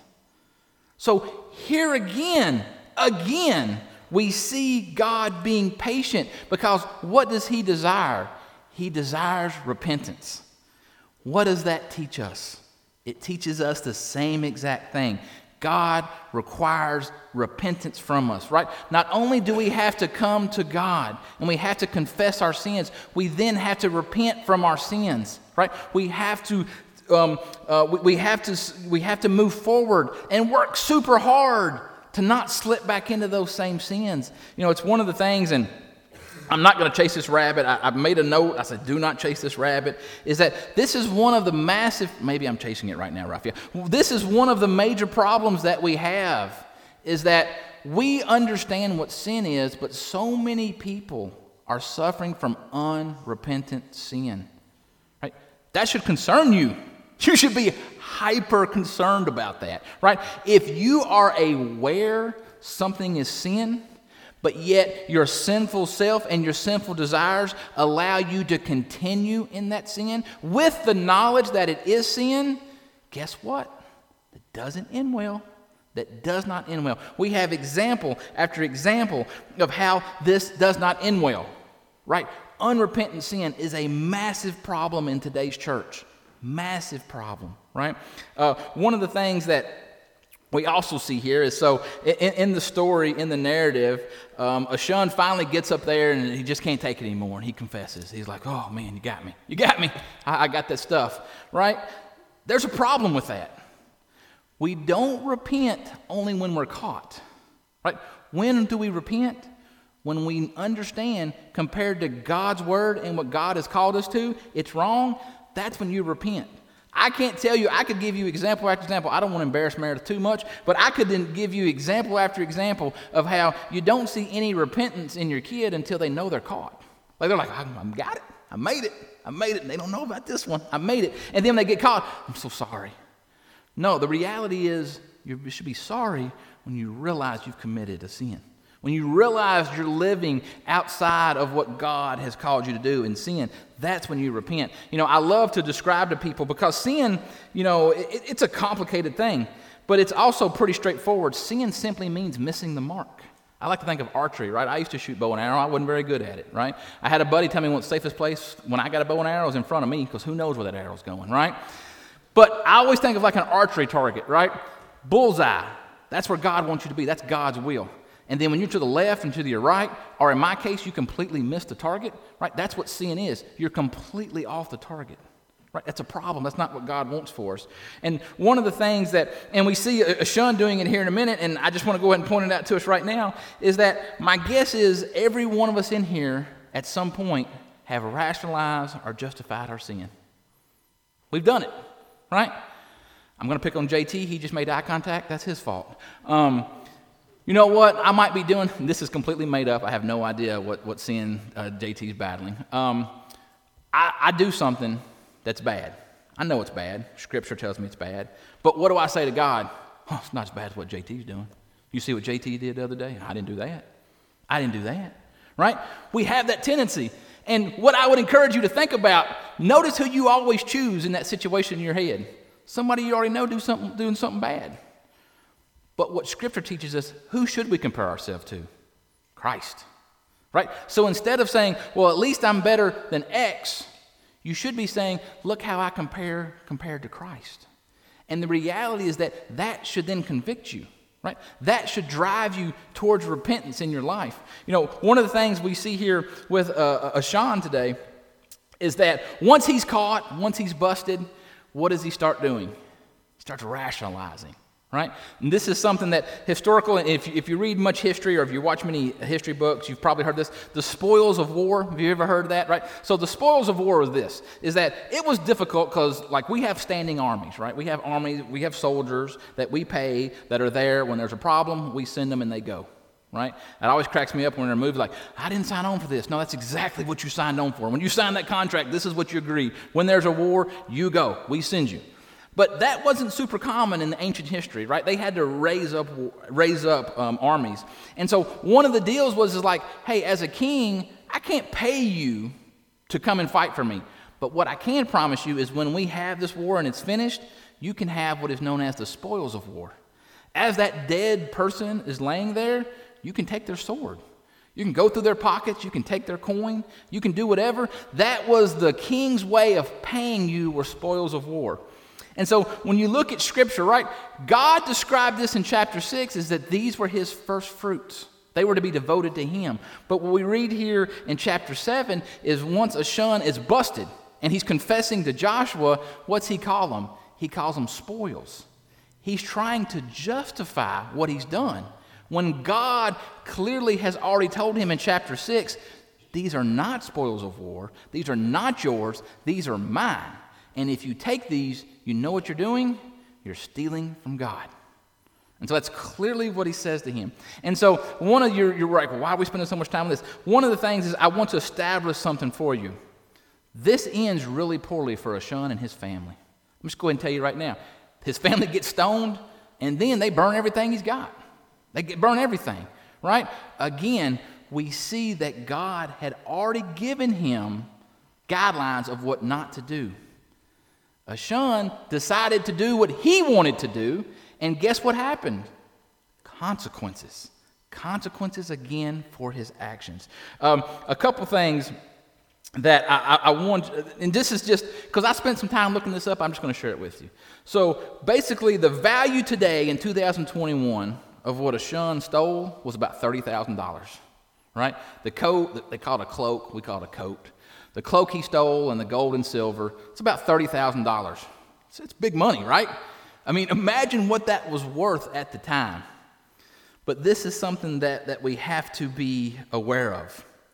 So here again, again, we see God being patient, because what does he desire? He desires repentance. What does that teach us? It teaches us the same exact thing. God requires repentance from us, right? Not only do we have to come to God and we have to confess our sins, we then have to repent from our sins, right? We have to, um, uh, we, we have to, we have to move forward and work super hard to not slip back into those same sins. You know, it's one of the things, and I'm not going to chase this rabbit. I, I've made a note. I said, do not chase this rabbit. Is that this is one of the massive, maybe I'm chasing it right now, Raphael. This is one of the major problems that we have, is that we understand what sin is, but so many people are suffering from unrepentant sin. Right? That should concern you. You should be hyper concerned about that, right? If you are aware something is sin, but yet your sinful self and your sinful desires allow you to continue in that sin with the knowledge that it is sin, guess what? That doesn't end well. That does not end well. We have example after example of how this does not end well, right? Unrepentant sin is a massive problem in today's church. Massive problem, right? Uh, one of the things that we also see here is, so in, in the story, in the narrative, um, Achan finally gets up there and he just can't take it anymore, and he confesses. He's like, oh man, you got me. You got me. I, I got that stuff, right? There's a problem with that. We don't repent only when we're caught, right? When do we repent? When we understand, compared to God's word and what God has called us to, it's wrong. That's when you repent. I can't tell you, I could give you example after example. I don't want to embarrass Meredith too much, but I could then give you example after example of how you don't see any repentance in your kid until they know they're caught. Like they're like, I, I got it. I made it. I made it. And they don't know about this one. I made it. And then they get caught. I'm so sorry. No, the reality is you should be sorry when you realize you've committed a sin. When you realize you're living outside of what God has called you to do in sin, that's when you repent. You know, I love to describe to people because sin, you know, it, it's a complicated thing, but it's also pretty straightforward. Sin simply means missing the mark. I like to think of archery, right? I used to shoot bow and arrow. I wasn't very good at it, right? I had a buddy tell me what the safest place when I got a bow and arrow was in front of me because who knows where that arrow's going, right? But I always think of like an archery target, right? Bullseye. That's where God wants you to be. That's God's will. And then when you're to the left and to your right, or in my case, you completely miss the target, right? That's what sin is. You're completely off the target, right? That's a problem. That's not what God wants for us. And one of the things that, and we see Ashun doing it here in a minute, and I just want to go ahead and point it out to us right now, is that my guess is every one of us in here at some point have rationalized or justified our sin. We've done it, right? I'm going to pick on J T. He just made eye contact. That's his fault. Um, You know what I might be doing? This is completely made up. I have no idea what, what sin uh, J T's battling. Um, I, I do something that's bad. I know it's bad. Scripture tells me it's bad. But what do I say to God? Oh, it's not as bad as what J T's doing. You see what J T did the other day? I didn't do that. I didn't do that. Right? We have that tendency. And what I would encourage you to think about, notice who you always choose in that situation in your head. Somebody you already know do something, doing something bad. But what Scripture teaches us, who should we compare ourselves to? Christ, right? So instead of saying, well, at least I'm better than X, you should be saying, look how I compare compared to Christ. And the reality is that that should then convict you, right? That should drive you towards repentance in your life. You know, one of the things we see here with uh, Ashun today is that once he's caught, once he's busted, what does he start doing? He starts rationalizing. Right? And this is something that historical, if, if you read much history or if you watch many history books, you've probably heard this, the spoils of war. Have you ever heard of that, right? So the spoils of war is this, is that it was difficult because like we have standing armies, right? We have armies, we have soldiers that we pay that are there. When there's a problem, we send them and they go, right? It always cracks me up when they're moved like, I didn't sign on for this. No, that's exactly what you signed on for. When you sign that contract, this is what you agree. When there's a war, you go. We send you. But that wasn't super common in the ancient history, right? They had to raise up raise up um, armies. And so one of the deals was is like, hey, as a king, I can't pay you to come and fight for me. But what I can promise you is when we have this war and it's finished, you can have what is known as the spoils of war. As that dead person is laying there, you can take their sword. You can go through their pockets. You can take their coin. You can do whatever. That was the king's way of paying you were spoils of war. And so when you look at Scripture, right, God described this in chapter six is that these were his first fruits. They were to be devoted to him. But what we read here in chapter seven is once Ashun is busted and he's confessing to Joshua, what's he call them? He calls them spoils. He's trying to justify what he's done when God clearly has already told him in chapter six, these are not spoils of war. These are not yours. These are mine. And if you take these, you know what you're doing? You're stealing from God. And so that's clearly what he says to him. And so one of your, you're like, well, why are we spending so much time on this? One of the things is I want to establish something for you. This ends really poorly for Ashun and his family. I'm just going to tell you right now. His family gets stoned, and then they burn everything he's got. They get, burn everything, right? Again, we see that God had already given him guidelines of what not to do. Ashun decided to do what he wanted to do, and guess what happened? Consequences. Consequences again for his actions. Um, a couple things that I, I, I want, and this is just, because I spent some time looking this up, I'm just going to share it with you. So basically the value today in two thousand twenty-one of what Ashun stole was about thirty thousand dollars, right? The coat, they call it a cloak, we call it a coat. The cloak he stole and the gold and silver, it's about thirty thousand dollars. So it's big money, right? I mean, imagine what that was worth at the time. But this is something that, that we have to be aware of.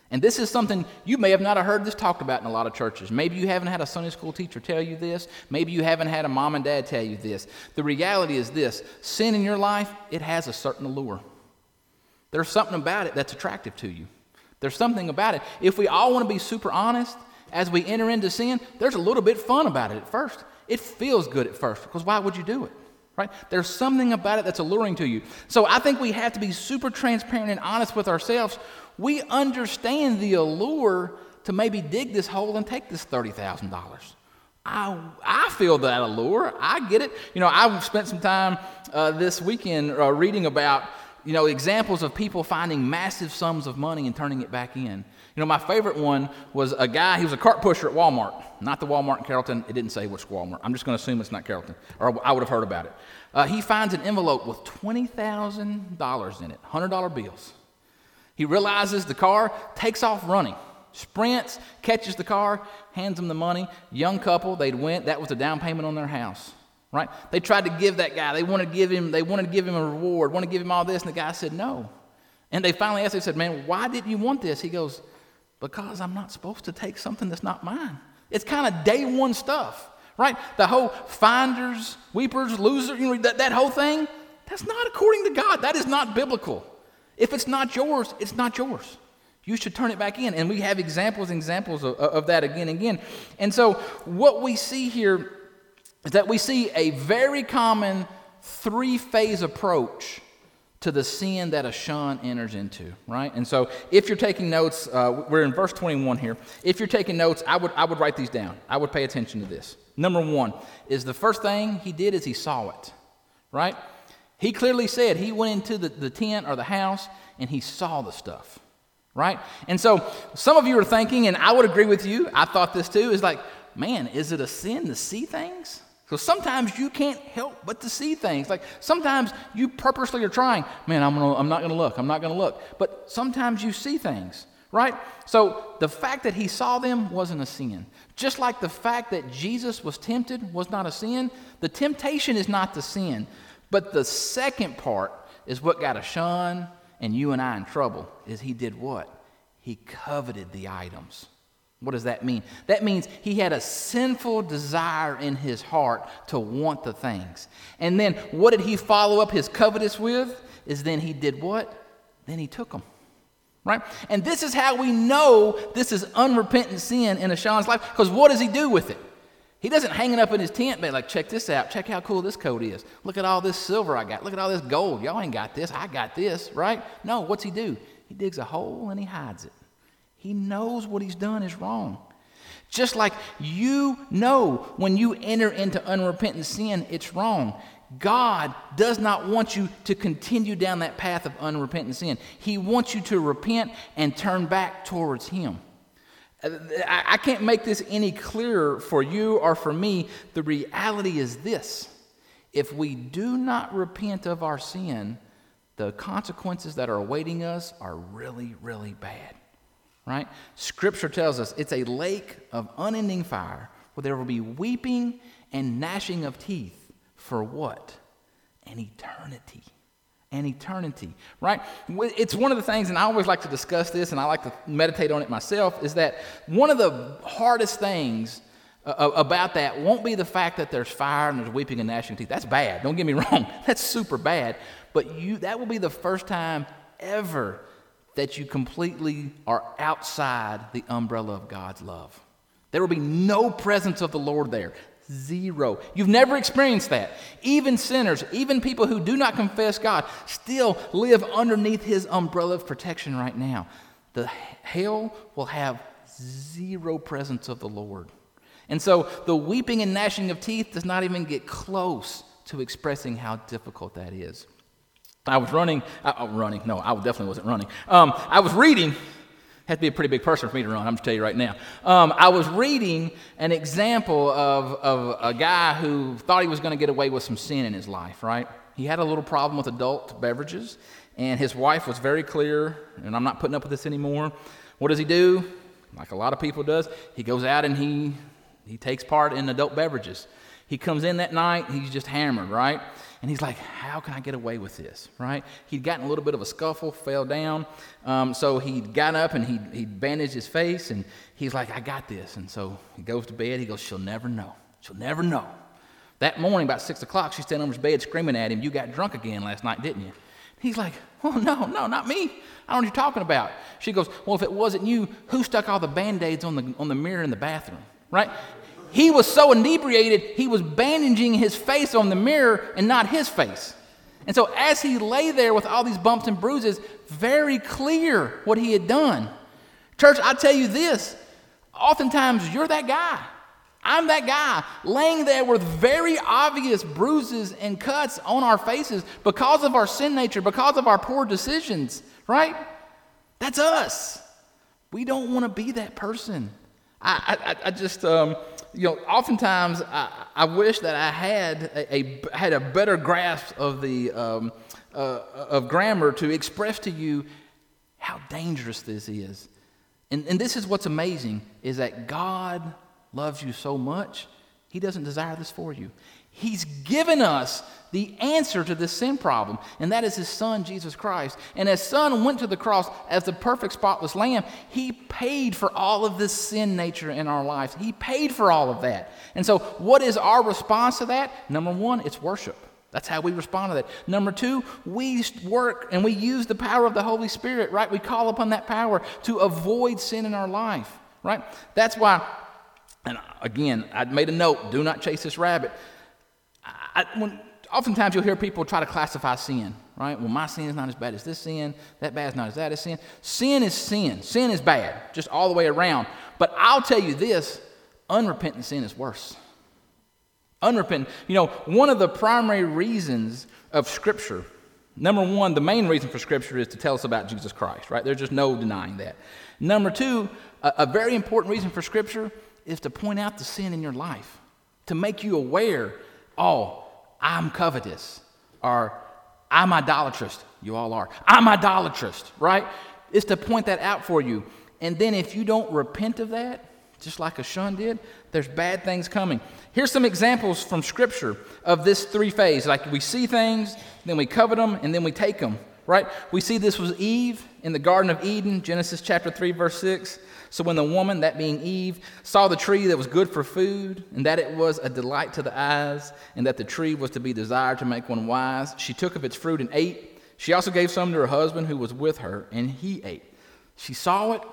And this is something you may have not heard this talked about in a lot of churches. Maybe you haven't had a Sunday school teacher tell you this. Maybe you haven't had a mom and dad tell you this. The reality is this: sin in your life, it has a certain allure. There's something about it that's attractive to you. There's something about it. If we all want to be super honest, as we enter into sin, there's a little bit fun about it at first. It feels good at first, because why would you do it? Right? There's something about it that's alluring to you. So I think we have to be super transparent and honest with ourselves. We understand the allure to maybe dig this hole and take this thirty thousand dollars. I I feel that allure. I get it. You know, I've spent some time uh, this weekend uh, reading about, you know, examples of people finding massive sums of money and turning it back in. You know, my favorite one was a guy, he was a cart pusher at Walmart. Not the Walmart in Carrollton. It didn't say which Walmart. I'm just going to assume it's not Carrollton, or I would have heard about it. Uh, he finds an envelope with twenty thousand dollars in it, one hundred dollar bills. He realizes the car, takes off running, sprints, catches the car, hands them the money. Young couple, they'd went. That was the down payment on their house, right? They tried to give that guy. They wanted to give him. They wanted to give him a reward. Wanted to give him all this, and the guy said no. And they finally asked. They said, "Man, why didn't you want this?" He goes, "Because I'm not supposed to take something that's not mine." It's kind of day one stuff, right? The whole finders, weepers, losers, you know, that, that whole thing. That's not according to God. That is not biblical. If it's not yours, it's not yours. You should turn it back in. And we have examples and examples of, of that again and again. And so what we see here is that we see a very common three-phase approach to the sin that a shun enters into, right? And so if you're taking notes, uh, we're in verse twenty-one here. If you're taking notes, I would I would write these down. I would pay attention to this. Number one is the first thing he did is he saw it, right? He clearly said he went into the, the tent or the house and he saw the stuff, right? And so some of you are thinking, and I would agree with you, I thought this too, is like, man, is it a sin to see things? So sometimes you can't help but to see things. Like sometimes you purposely are trying, man, I'm gonna, I'm not going to look, I'm not going to look. But sometimes you see things, right? So the fact that he saw them wasn't a sin. Just like the fact that Jesus was tempted was not a sin, the temptation is not the sin. But the second part is what got Ashan and you and I in trouble, is he did what? He coveted the items. What does that mean? That means he had a sinful desire in his heart to want the things. And then what did he follow up his covetous with? Is then he did what? Then he took them. Right? And this is how we know this is unrepentant sin in Ashan's life. Because what does he do with it? He doesn't hang it up in his tent, but like, check this out. Check how cool this coat is. Look at all this silver I got. Look at all this gold. Y'all ain't got this. I got this, right? No, what's he do? He digs a hole and he hides it. He knows what he's done is wrong. Just like you know when you enter into unrepentant sin, it's wrong. God does not want you to continue down that path of unrepentant sin. He wants you to repent and turn back towards him. I can't make this any clearer for you or for me. The reality is this: if we do not repent of our sin, the consequences that are awaiting us are really, really bad. Right? Scripture tells us it's a lake of unending fire where there will be weeping and gnashing of teeth for what? An eternity. An eternity, right? It's one of the things, and I always like to discuss this, and I like to meditate on it myself, is that one of the hardest things uh, about that won't be the fact that there's fire and there's weeping and gnashing of teeth. That's bad. Don't get me wrong. That's super bad. But you that will be the first time ever that you completely are outside the umbrella of God's love. There will be no presence of the Lord there. Zero. You've never experienced that. Even sinners, even people who do not confess God, still live underneath his umbrella of protection right now. The hell will have zero presence of the Lord. And so the weeping and gnashing of teeth does not even get close to expressing how difficult that is. I was running, uh, oh, running, no, I definitely wasn't running. Um, I was reading. Had to be a pretty big person for me to run, I'm just tell you right now. Um, I was reading an example of, of a guy who thought he was going to get away with some sin in his life, right? He had a little problem with adult beverages, and his wife was very clear, and I'm not putting up with this anymore. What does he do? Like a lot of people does, he goes out and he he takes part in adult beverages. He comes in that night, he's just hammered, right? And he's like, how can I get away with this, right? He'd gotten a little bit of a scuffle, fell down. Um, so he got up and he he bandaged his face, and he's like, I got this. And so he goes to bed. He goes, she'll never know. She'll never know. That morning, about six o'clock, she's standing on his bed screaming at him, you got drunk again last night, didn't you? He's like, oh, no, no, not me. I don't know what you're talking about. She goes, well, if it wasn't you, who stuck all the Band-Aids on the on the mirror in the bathroom, right? He was so inebriated, he was bandaging his face on the mirror and not his face. And so as he lay there with all these bumps and bruises, very clear what he had done. Church, I tell you this, oftentimes you're that guy. I'm that guy laying there with very obvious bruises and cuts on our faces because of our sin nature, because of our poor decisions, right? That's us. We don't want to be that person. I, I, I just, um, you know, oftentimes I, I wish that I had a, a had a better grasp of the um, uh, of grammar to express to you how dangerous this is. And, and this is what's amazing, is that God loves you so much, he doesn't desire this for you. He's given us the answer to this sin problem, and that is his son, Jesus Christ. And his son went to the cross as the perfect spotless lamb. He paid for all of this sin nature in our lives. He paid for all of that. And so what is our response to that? Number one, it's worship. That's how we respond to that. Number two, we work and we use the power of the Holy Spirit, right? We call upon that power to avoid sin in our life, right? That's why, and again, I made a note, do not chase this rabbit. I, when, oftentimes you'll hear people try to classify sin, right? Well, my sin is not as bad as this sin. That bad is not as bad as sin. Sin is sin. Sin is bad, just all the way around. But I'll tell you this, unrepentant sin is worse. Unrepentant. You know, one of the primary reasons of Scripture, number one, the main reason for Scripture is to tell us about Jesus Christ, right? There's just no denying that. Number two, a, a very important reason for Scripture is to point out the sin in your life, to make you aware, oh, I'm covetous, or I'm idolatrous. You all are. I'm idolatrous, right? It's to point that out for you. And then if you don't repent of that, just like Ashun did, there's bad things coming. Here's some examples from Scripture of this three phase. Like we see things, then we covet them, and then we take them, right? We see this was Eve in the Garden of Eden, Genesis chapter three, verse six. So when the woman, that being Eve, saw the tree that was good for food, and that it was a delight to the eyes, and that the tree was to be desired to make one wise, she took of its fruit and ate. She also gave some to her husband who was with her, and he ate. She saw it,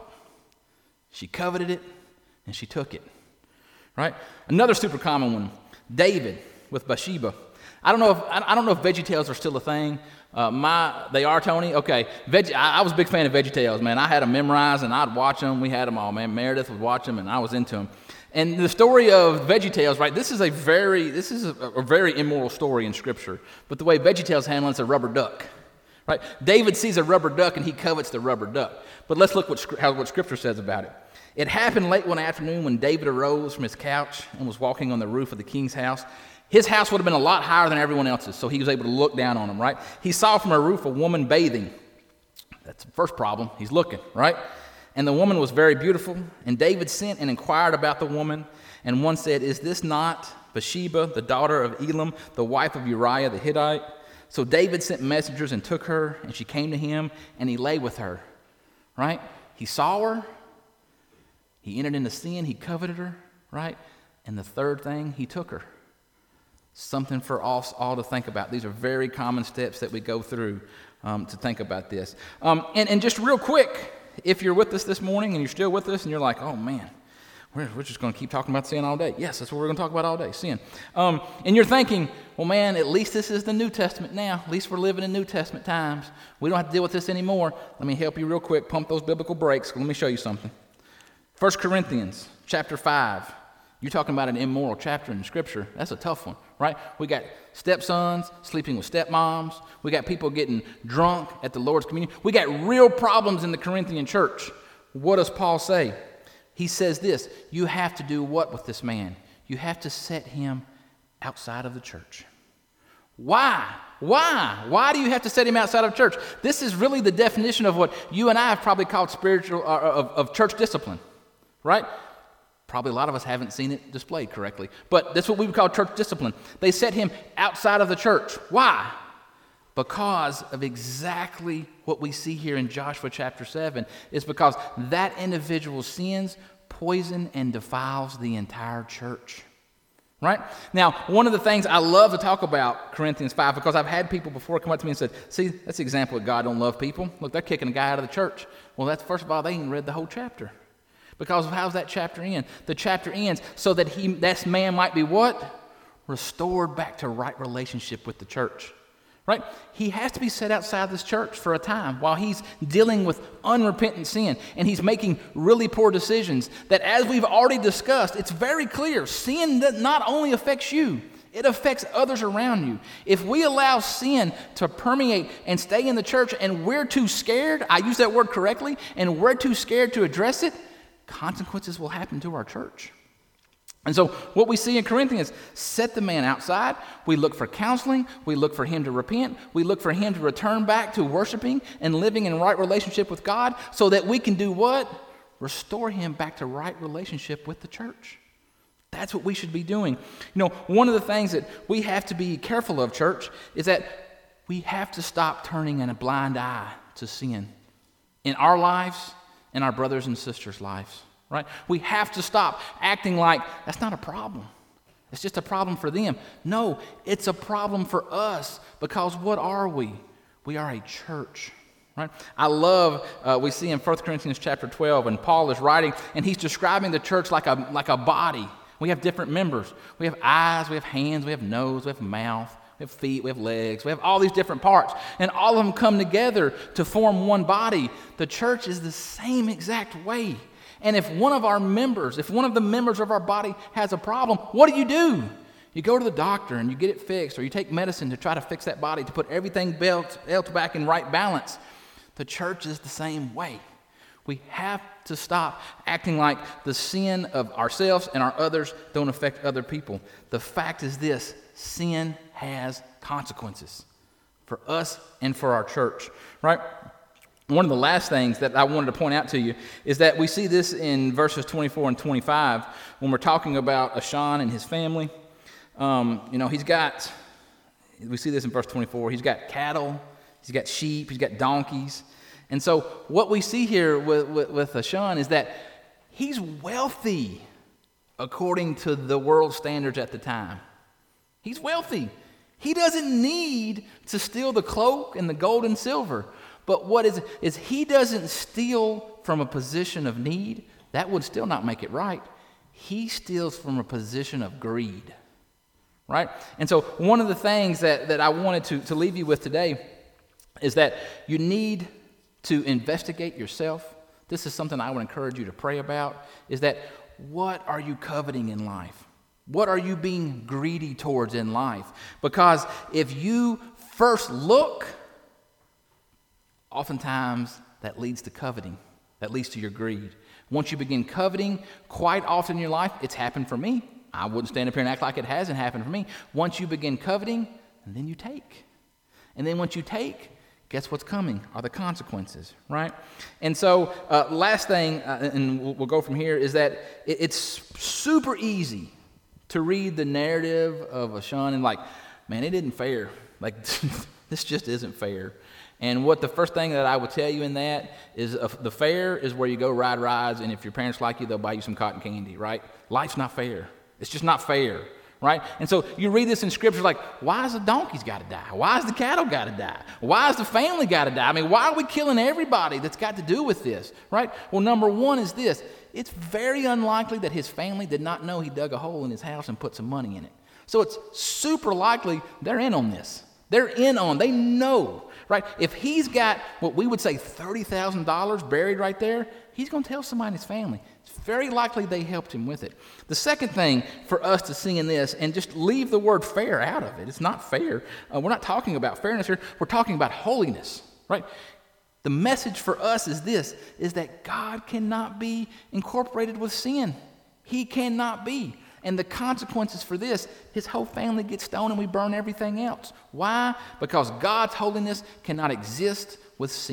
she coveted it, and she took it, right? Another super common one, David with Bathsheba. I don't know if I don't know if VeggieTales are still a thing. Uh, my they are, Tony. Okay, Veggie. I, I was a big fan of VeggieTales, man. I had them memorized, and I'd watch them. We had them all, man. Meredith would watch them, and I was into them. And the story of VeggieTales, right? This is a very this is a, a very immoral story in Scripture. But the way VeggieTales handle it's a rubber duck, right? David sees a rubber duck, and he covets the rubber duck. But let's look what how what Scripture says about it. It happened late one afternoon when David arose from his couch and was walking on the roof of the king's house. His house would have been a lot higher than everyone else's, so he was able to look down on them, right? He saw from a roof a woman bathing. That's the first problem. He's looking, right? And the woman was very beautiful. And David sent and inquired about the woman. And one said, is this not Bathsheba, the daughter of Elam, the wife of Uriah the Hittite? So David sent messengers and took her, and she came to him, and he lay with her, right? He saw her. He entered into sin. He coveted her, right? And the third thing, he took her. Something for us all to think about. These are very common steps that we go through um, to think about this. Um, and, and just real quick, if you're with us this morning and you're still with us and you're like, oh man, we're, we're just going to keep talking about sin all day. Yes, that's what we're going to talk about all day, sin. Um, and you're thinking, well man, at least this is the New Testament now. At least we're living in New Testament times. We don't have to deal with this anymore. Let me help you real quick. Pump those biblical brakes. Let me show you something. First Corinthians chapter five. You're talking about an immoral chapter in Scripture. That's a tough one, right? We got stepsons sleeping with stepmoms. We got people getting drunk at the Lord's communion. We got real problems in the Corinthian church. What does Paul say? He says this, you have to do what with this man? You have to set him outside of the church. Why? Why? Why do you have to set him outside of church? This is really the definition of what you and I have probably called spiritual, uh, of, of church discipline, right? Probably a lot of us haven't seen it displayed correctly. But that's what we would call church discipline. They set him outside of the church. Why? Because of exactly what we see here in Joshua chapter seven. It's because that individual's sins poison and defiles the entire church. Right? Now, one of the things I love to talk about Corinthians five, because I've had people before come up to me and said, see, that's the example of God don't love people. Look, they're kicking a guy out of the church. Well, that's, first of all, they ain't read the whole chapter. Because of how's that chapter end? The chapter ends so that he, that man might be what? Restored back to right relationship with the church. Right? He has to be set outside this church for a time while he's dealing with unrepentant sin and he's making really poor decisions that, as we've already discussed, it's very clear sin that not only affects you, it affects others around you. If we allow sin to permeate and stay in the church and we're too scared, I use that word correctly, and we're too scared to address it, consequences will happen to our church. And so what we see in Corinthians, set the man outside. We look for counseling. We look for him to repent. We look for him to return back to worshiping and living in right relationship with God so that we can do what? Restore him back to right relationship with the church. That's what we should be doing. You know, one of the things that we have to be careful of, church, is that we have to stop turning a blind eye to sin in our lives and our brothers and sisters' lives. Right? We have to stop acting like that's not a problem. It's just a problem for them. No, it's a problem for us, because what are we? We are a church. Right? I love, uh, we see in First Corinthians chapter twelve, and Paul is writing, and he's describing the church like a, like a body. We have different members. We have eyes, we have hands, we have nose, we have mouth, we have feet, we have legs, we have all these different parts, and all of them come together to form one body. The church is the same exact way. And if one of our members, if one of the members of our body has a problem, what do you do? You go to the doctor and you get it fixed, or you take medicine to try to fix that body, to put everything else back in right balance. The church is the same way. We have to stop acting like the sin of ourselves and our others don't affect other people. The fact is this: sin has consequences for us and for our church, right? One of the last things that I wanted to point out to you is that we see this in verses twenty-four and twenty-five when we're talking about Ashan and his family. Um, you know, he's got, we see this in verse twenty-four, he's got cattle, he's got sheep, he's got donkeys. And so what we see here with, with, with Ashan is that he's wealthy according to the world standards at the time. He's wealthy. He doesn't need to steal the cloak and the gold and silver. But what is is he doesn't steal from a position of need. That would still not make it right. He steals from a position of greed, right? And so one of the things that, that I wanted to, to leave you with today is that you need to investigate yourself. This is something I would encourage you to pray about, is that what are you coveting in life? What are you being greedy towards in life? Because if you first look, oftentimes that leads to coveting. That leads to your greed. Once you begin coveting, quite often in your life, it's happened for me. I wouldn't stand up here and act like it hasn't happened for me. Once you begin coveting, and then you take. And then once you take, guess what's coming are the consequences, right? And so uh, last thing, uh, and we'll, we'll go from here, is that it, it's super easy to read the narrative of Ashan and like, man, it isn't fair. Like, this just isn't fair. And what the first thing that I would tell you in that is uh, the fair is where you go ride rides, and if your parents like you, they'll buy you some cotton candy, right? Life's not fair. It's just not fair, right? And so you read this in Scripture like, why has the donkeys got to die? Why has the cattle got to die? Why has the family got to die? I mean, why are we killing everybody that's got to do with this, right? Well, number one is this. It's very unlikely that his family did not know he dug a hole in his house and put some money in it. So it's super likely they're in on this. They're in on, they know, right? If he's got what we would say thirty thousand dollars buried right there, he's going to tell somebody in his family. It's very likely they helped him with it. The second thing for us to see in this, and just leave the word fair out of it. It's not fair. Uh, we're not talking about fairness here. We're talking about holiness, right? The message for us is this, is that God cannot be incorporated with sin. He cannot be. And the consequences for this, his whole family gets stoned and we burn everything else. Why? Because God's holiness cannot exist with sin.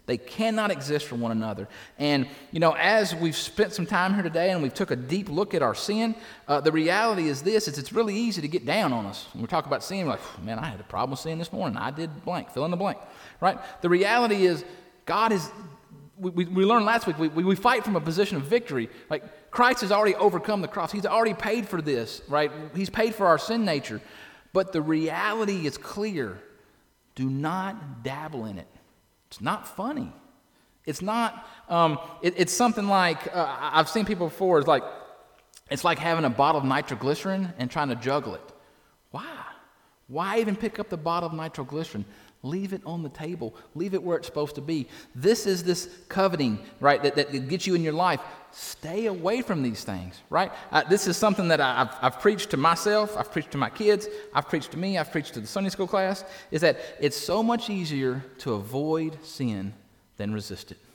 They cannot exist for one another. And, you know, as we've spent some time here today and we've took a deep look at our sin, uh, the reality is this, is it's really easy to get down on us. When we talk about sin, we're like, man, I had a problem with sin this morning. I did blank, fill in the blank, right? The reality is God is, we, we, we learned last week, we, we, we fight from a position of victory. Like, Christ has already overcome the cross. He's already paid for this, right? He's paid for our sin nature. But the reality is clear. Do not dabble in it. It's not funny. It's not, um, it, it's something like, uh, I've seen people before, it's like, it's like having a bottle of nitroglycerin and trying to juggle it. Why? Why even pick up the bottle of nitroglycerin? Leave it on the table. Leave it where it's supposed to be. This is this coveting, right, that, that gets you in your life. Stay away from these things, right? Uh, this is something that I, I've, I've preached to myself. I've preached to my kids. I've preached to me. I've preached to the Sunday school class, is that it's so much easier to avoid sin than resist it.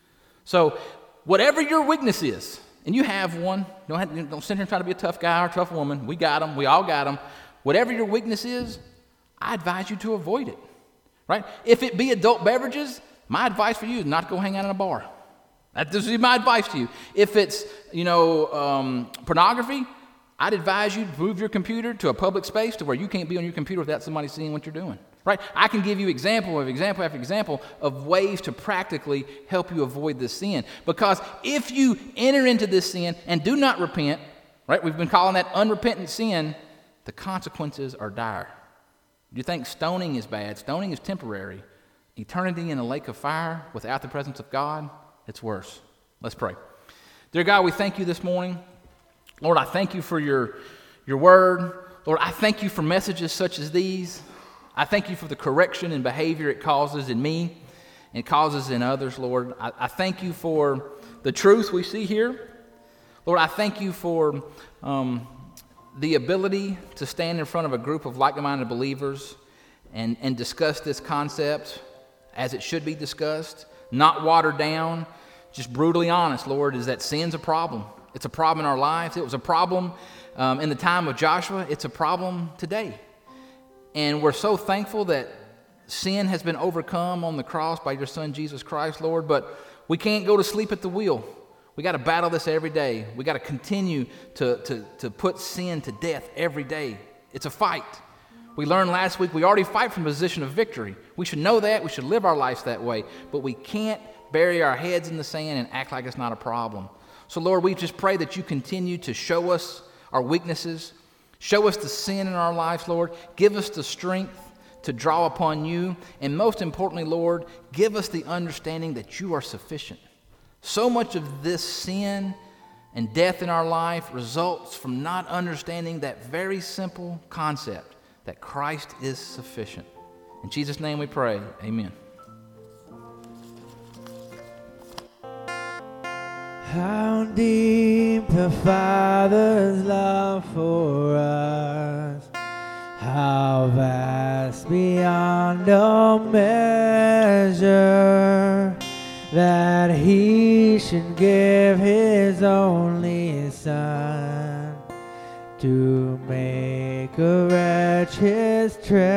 So whatever your weakness is, and you have one, don't, have, don't sit here and try to be a tough guy or a tough woman. We got them. We all got them. Whatever your weakness is, I advise you to avoid it. Right? If it be adult beverages, my advice for you is not to go hang out in a bar. That this is my advice to you. If it's, you know, um, pornography, I'd advise you to move your computer to a public space to where you can't be on your computer without somebody seeing what you're doing. Right? I can give you example of example after example of ways to practically help you avoid this sin. Because if you enter into this sin and do not repent, right? We've been calling that unrepentant sin, the consequences are dire. You think stoning is bad? Stoning is temporary. Eternity in a lake of fire without the presence of God, it's worse. Let's pray. Dear God, we thank you this morning. Lord, I thank you for your, your word. Lord, I thank you for messages such as these. I thank you for the correction and behavior it causes in me and causes in others, Lord. I, I thank you for the truth we see here. Lord, I thank you for Um, the ability to stand in front of a group of like-minded believers and, and discuss this concept as it should be discussed, not watered down, just brutally honest, Lord, is that sin's a problem. It's a problem in our lives. It was a problem um, in the time of Joshua. It's a problem today. And we're so thankful that sin has been overcome on the cross by your Son, Jesus Christ, Lord, but we can't go to sleep at the wheel. We got to battle this every day. We got to continue to, to, to put sin to death every day. It's a fight. We learned last week we already fight from a position of victory. We should know that. We should live our lives that way. But we can't bury our heads in the sand and act like it's not a problem. So, Lord, we just pray that you continue to show us our weaknesses. Show us the sin in our lives, Lord. Give us the strength to draw upon you. And most importantly, Lord, give us the understanding that you are sufficient. So much of this sin and death in our life results from not understanding that very simple concept that Christ is sufficient. In Jesus' name we pray, amen. How deep the Father's love for us, how vast beyond all measure, that he should give his only Son to make a wretch his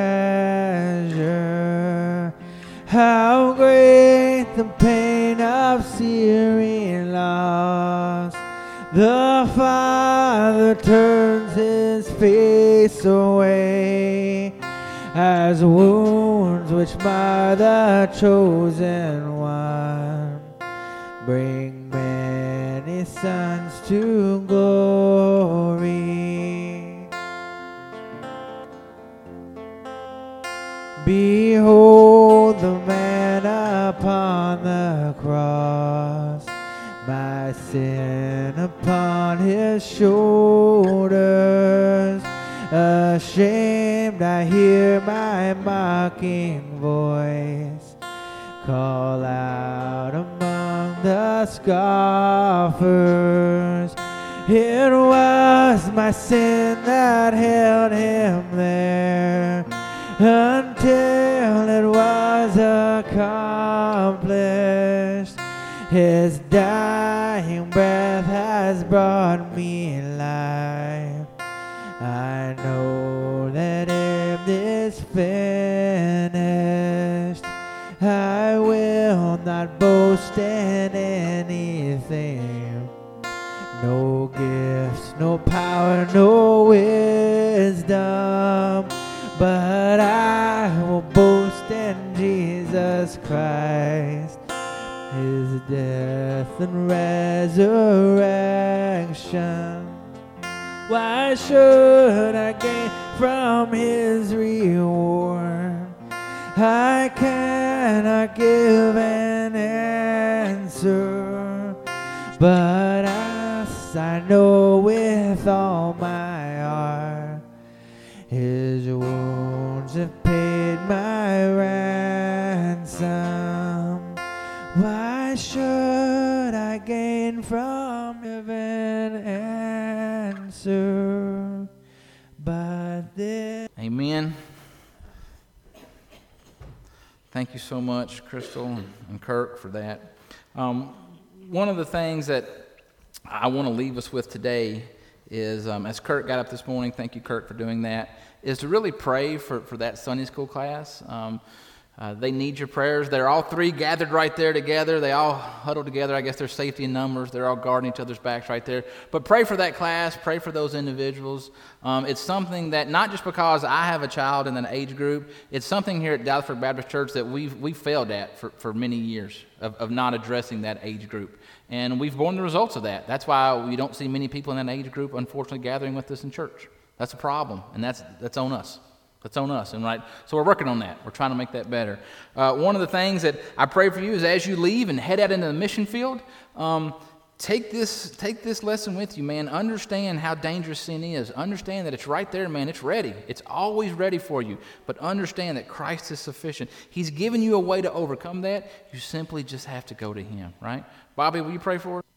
treasure. How great the pain of Syrian loss, the Father turns his face away, as wounds which mar the chosen one bring many sons to glory. Behold the man upon the cross, my sin upon his shoulders. Ashamed, I hear my mocking voice call out among the scoffers. It was my sin that held him there until it was accomplished. His dying breath has brought me life. I know that it is finished. I will not not boast in anything. No gifts, no power, no wisdom, but I will boast in Jesus Christ, His death and resurrection. Why should I gain from His reward? I cannot give an answer, but as I know with all my heart, His wounds have paid my ransom. Why should I gain from heaven answer but this? Amen. Thank you so much, Crystal and Kirk, for that. Um, one of the things that I want to leave us with today is, um, as Kirk got up this morning, thank you, Kirk, for doing that, is to really pray for, for that Sunday school class. Um, uh, they need your prayers. They're all three gathered right there together. They all huddled together. I guess there's safety in numbers. They're all guarding each other's backs right there. But pray for that class. Pray for those individuals. Um, it's something that, not just because I have a child in an age group, it's something here at Dallasford Baptist Church that we've, we've failed at for, for many years of, of not addressing that age group. And we've borne the results of that. That's why we don't see many people in that age group, unfortunately, gathering with us in church. That's a problem, and that's that's on us. That's on us, and right. So we're working on that. We're trying to make that better. Uh, one of the things that I pray for you is, as you leave and head out into the mission field, um, take this take this lesson with you, man. Understand how dangerous sin is. Understand that it's right there, man. It's ready. It's always ready for you. But understand that Christ is sufficient. He's given you a way to overcome that. You simply just have to go to Him, right? Bobby, will you pray for us?